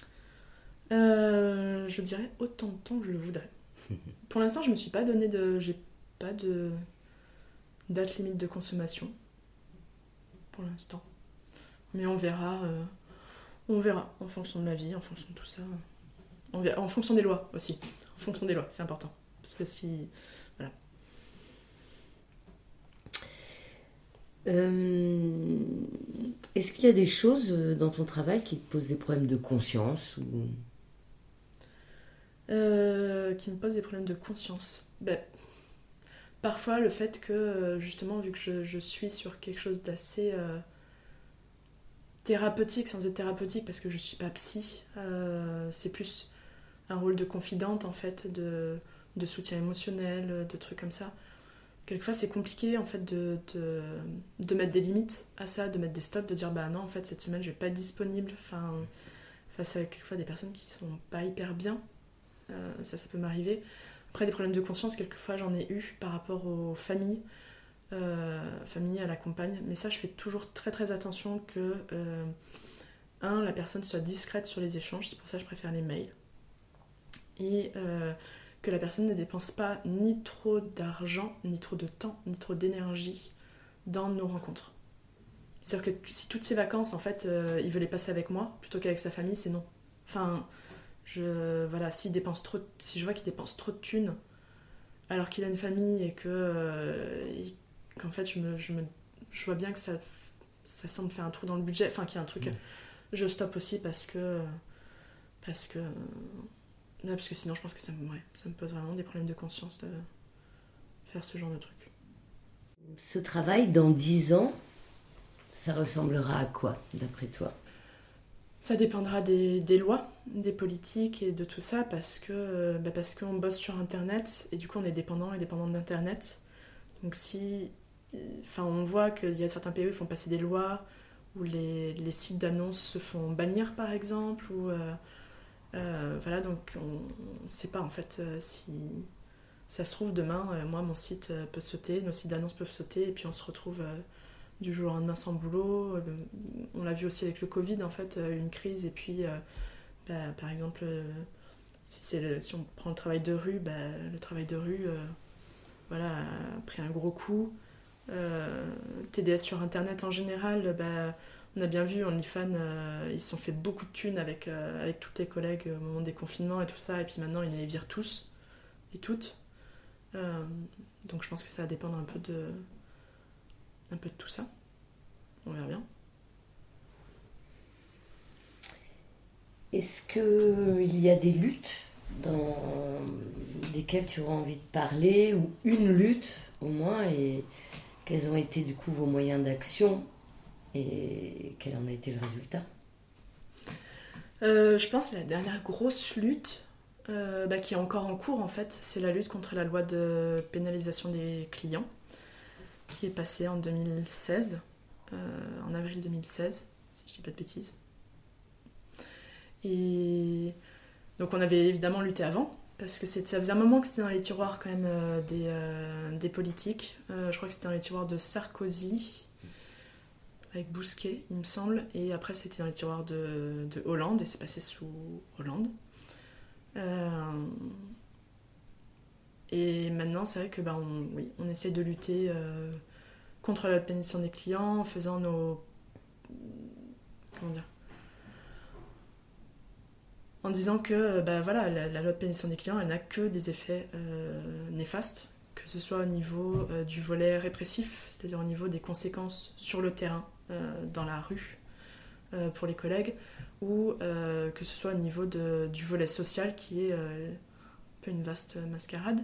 Euh, je dirais autant de temps que je le voudrais. Pour l'instant, je me suis pas donné de... J'ai pas de date limite de consommation. Pour l'instant. Mais on verra... Euh, on verra, en fonction de la vie, en fonction de tout ça. On verra, en fonction des lois aussi. En fonction des lois, c'est important. Parce que si... Voilà. Euh, est-ce qu'il y a des choses dans ton travail qui te posent des problèmes de conscience ou... Euh, qui me posent des problèmes de conscience. Ben, parfois, le fait que, justement, vu que je, je suis sur quelque chose d'assez euh, thérapeutique, sans être thérapeutique, parce que je suis pas psy, euh, c'est plus un rôle de confidente, en fait, de, de soutien émotionnel, de trucs comme ça. Quelquefois, c'est compliqué, en fait, de, de, de mettre des limites à ça, de mettre des stops, de dire, bah non, en fait, cette semaine, je vais pas être disponible, enfin, face à quelquefois des personnes qui sont pas hyper bien. Euh, ça, ça peut m'arriver. Après, des problèmes de conscience, quelquefois, j'en ai eu par rapport aux familles, euh, famille à la compagne. Mais ça, je fais toujours très très attention que, euh, un, la personne soit discrète sur les échanges. C'est pour ça que je préfère les mails. Et euh, que la personne ne dépense pas ni trop d'argent, ni trop de temps, ni trop d'énergie dans nos rencontres. C'est-à-dire que si toutes ces vacances, en fait, euh, il veut les passer avec moi, plutôt qu'avec sa famille, c'est non. Enfin... Je, voilà, s'il dépense trop, si je vois qu'il dépense trop de thunes alors qu'il a une famille et que euh, et qu'en fait je, me, je, me, je vois bien que ça, ça semble faire un trou dans le budget, enfin qu'il y a un truc, mmh. je stoppe aussi parce que parce que là, parce que sinon je pense que ça me, ouais, ça me pose vraiment des problèmes de conscience de faire ce genre de truc. Ce travail dans dix ans, ça ressemblera à quoi d'après toi ? Ça dépendra des, des lois, des politiques et de tout ça, parce que bah parce qu'on bosse sur Internet et du coup on est dépendant et dépendante d'Internet. Donc si, enfin on voit qu'il y a certains pays où ils font passer des lois où les, les sites d'annonces se font bannir par exemple, ou euh, euh, voilà, donc on ne sait pas en fait euh, si ça se trouve demain, euh, moi mon site euh, peut sauter, nos sites d'annonces peuvent sauter et puis on se retrouve euh, du jour au lendemain sans boulot. On l'a vu aussi avec le Covid, en fait, une crise. Et puis, euh, bah, par exemple, euh, si, c'est le, si on prend le travail de rue, bah, le travail de rue euh, voilà, a pris un gros coup. Euh, T D S sur Internet en général, bah, on a bien vu, OnlyFans, euh, ils se sont fait beaucoup de thunes avec, euh, avec toutes les collègues au moment des confinements et tout ça. Et puis maintenant, ils les virent tous et toutes. Euh, donc je pense que ça va dépendre un peu de... un peu de tout ça. On verra bien. Est-ce qu'il y a des luttes dans desquelles tu auras envie de parler, ou une lutte au moins, et quels ont été du coup vos moyens d'action et quel en a été le résultat ? euh, Je pense que la dernière grosse lutte euh, bah, qui est encore en cours en fait, c'est la lutte contre la loi de pénalisation des clients, qui est passé en deux mille seize, euh, en avril deux mille seize, si je dis pas de bêtises. Et donc on avait évidemment lutté avant, parce que ça faisait un moment que c'était dans les tiroirs quand même euh, des, euh, des politiques. Euh, je crois que c'était dans les tiroirs de Sarkozy, avec Bousquet, il me semble, et après c'était dans les tiroirs de, de Hollande, et c'est passé sous Hollande. Euh, Et maintenant, c'est vrai que bah, on, oui, on essaie de lutter euh, contre la pénition des clients en faisant nos... Comment dire ? En disant que bah, voilà, la, la loi de pénition des clients, elle n'a que des effets euh, néfastes, que ce soit au niveau euh, du volet répressif, c'est-à-dire au niveau des conséquences sur le terrain, euh, dans la rue, euh, pour les collègues, ou euh, que ce soit au niveau de, du volet social qui est euh, un peu une vaste mascarade.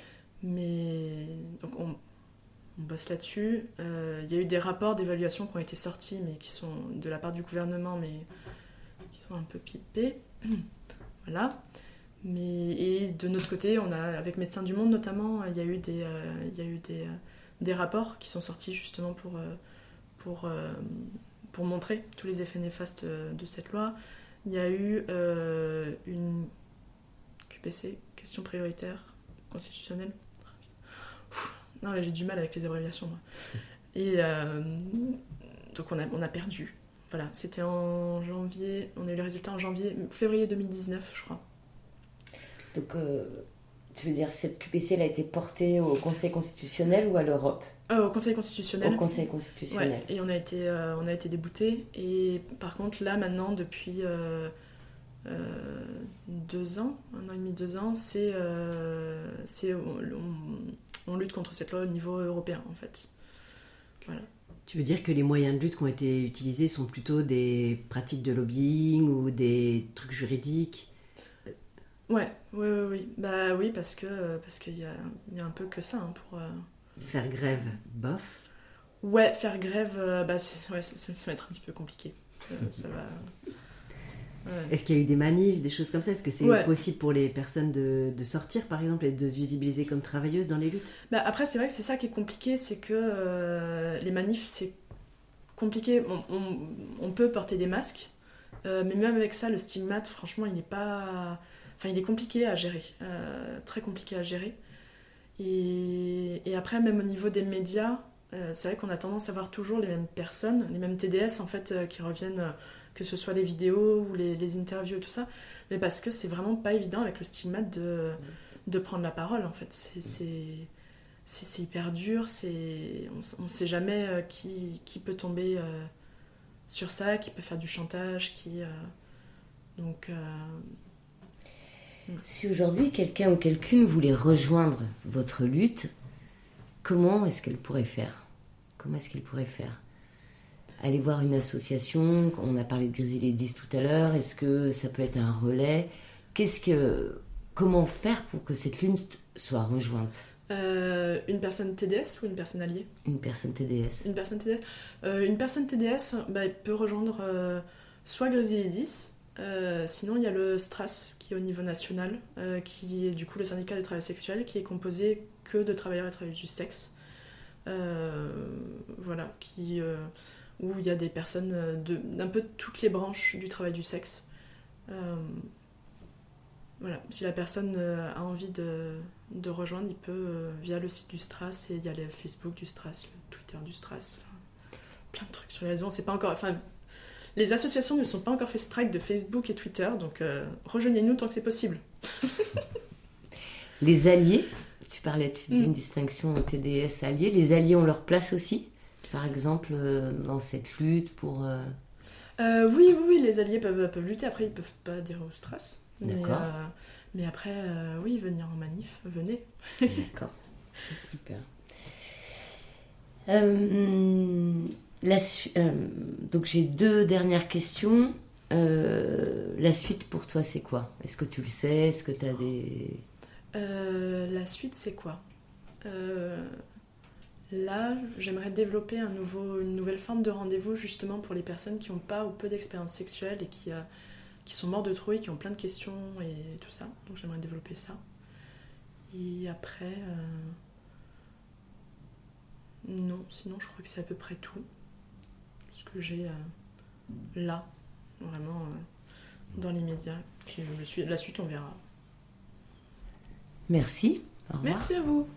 Mais donc on, on bosse là-dessus. Euh, il y a eu des rapports d'évaluation qui ont été sortis, mais qui sont de la part du gouvernement, mais qui sont un peu pipés. Voilà. Mais, et de notre côté, on a, avec Médecins du Monde notamment, il y a eu des, euh, il y a eu des, euh, des rapports qui sont sortis justement pour, euh, pour, euh, pour montrer tous les effets néfastes de cette loi. Il y a eu euh, une Q P C, question prioritaire constitutionnelle. Ouh, non, mais j'ai du mal avec les abréviations, moi. Et euh, donc on a, on a perdu. Voilà, c'était en janvier, on a eu les résultats en janvier, février deux mille dix-neuf, je crois. Donc, euh, tu veux dire, cette Q P C elle a été portée au Conseil constitutionnel ou à l'Europe ? Euh, au Conseil constitutionnel. Au Conseil constitutionnel. Ouais, et on a été, euh, on a été déboutés. Et par contre, là, maintenant, depuis euh, euh, deux ans, un an et demi, deux ans, c'est, euh, c'est on, on, on lutte contre cette loi au niveau européen, en fait. Voilà. Tu veux dire que les moyens de lutte qui ont été utilisés sont plutôt des pratiques de lobbying ou des trucs juridiques ? Ouais, oui, oui, oui. Bah oui, parce que parce qu'il y a, il y a un peu que ça hein, pour... Euh... Faire grève, bof. Ouais, faire grève, euh, bah c'est, ouais, ça, ça va être un petit peu compliqué. Ça, ça va... Ouais. Est-ce qu'il y a eu des manifs, des choses comme ça ? Est-ce que c'est ouais. possible pour les personnes de, de sortir, par exemple, et de se visibiliser comme travailleuses dans les luttes ? Bah après, c'est vrai que c'est ça qui est compliqué, c'est que euh, les manifs, c'est compliqué. On, on, on peut porter des masques, euh, mais même avec ça, le stigmate, franchement, il n'est pas... Enfin, il est compliqué à gérer, euh, très compliqué à gérer. Et, et après, même au niveau des médias, euh, c'est vrai qu'on a tendance à voir toujours les mêmes personnes, les mêmes T D S, en fait, euh, qui reviennent... Euh, que ce soit les vidéos ou les, les interviews et tout ça, mais parce que c'est vraiment pas évident avec le stigmate de, de prendre la parole, en fait. C'est, c'est, c'est, c'est hyper dur, c'est, on ne sait jamais euh, qui, qui peut tomber euh, sur ça, qui peut faire du chantage, qui... Euh, donc... Euh... Si aujourd'hui quelqu'un ou quelqu'une voulait rejoindre votre lutte, comment est-ce qu'elle pourrait faire ? Comment est-ce qu'elle pourrait faire ? Aller voir une association, on a parlé de Grizzly Ladies tout à l'heure, est-ce que ça peut être un relais ? Qu'est-ce que, comment faire pour que cette lutte soit rejointe ? euh, Une personne T D S ou une personne alliée ? Une personne T D S. Une personne T D S, euh, une personne T D S bah, elle peut rejoindre euh, soit Grizzly Ladies, euh, sinon il y a le STRAS qui est au niveau national, euh, qui est du coup le syndicat du travail sexuel, qui est composé que de travailleurs et travailleuses du sexe. Euh, voilà, qui... Euh, où il y a des personnes de, d'un peu toutes les branches du travail du sexe. Euh, voilà, si la personne a envie de, de rejoindre, il peut euh, via le site du STRAS, et il y a le Facebook du STRAS, le Twitter du STRAS, enfin, plein de trucs sur les réseaux. C'est pas encore, enfin, les associations ne sont pas encore fait strike de Facebook et Twitter, donc euh, rejoignez-nous tant que c'est possible. Les alliés, tu parlais, tu faisais mm. une distinction T D S alliés, les alliés ont leur place aussi ? Par exemple, euh, dans cette lutte pour... Euh... Euh, oui, oui, oui, les alliés peuvent, peuvent lutter. Après, ils ne peuvent pas adhérer au STRAS. Mais, D'accord. euh, mais après, euh, oui, venir en manif, venez. D'accord. Super. Euh, la su- euh, donc, j'ai deux dernières questions. Euh, la suite pour toi, c'est quoi ? Est-ce que tu le sais ? Est-ce que tu as des... Euh, la suite, c'est quoi ? euh... Là, j'aimerais développer un nouveau, une nouvelle forme de rendez-vous justement pour les personnes qui n'ont pas ou peu d'expérience sexuelle et qui, euh, qui sont morts de trouille, qui ont plein de questions et tout ça. Donc j'aimerais développer ça. Et après, euh... non, sinon je crois que c'est à peu près tout. Ce que j'ai euh, là, vraiment euh, dans l'immédiat. Puis je suis... la suite, on verra. Merci. Au revoir. Merci à vous.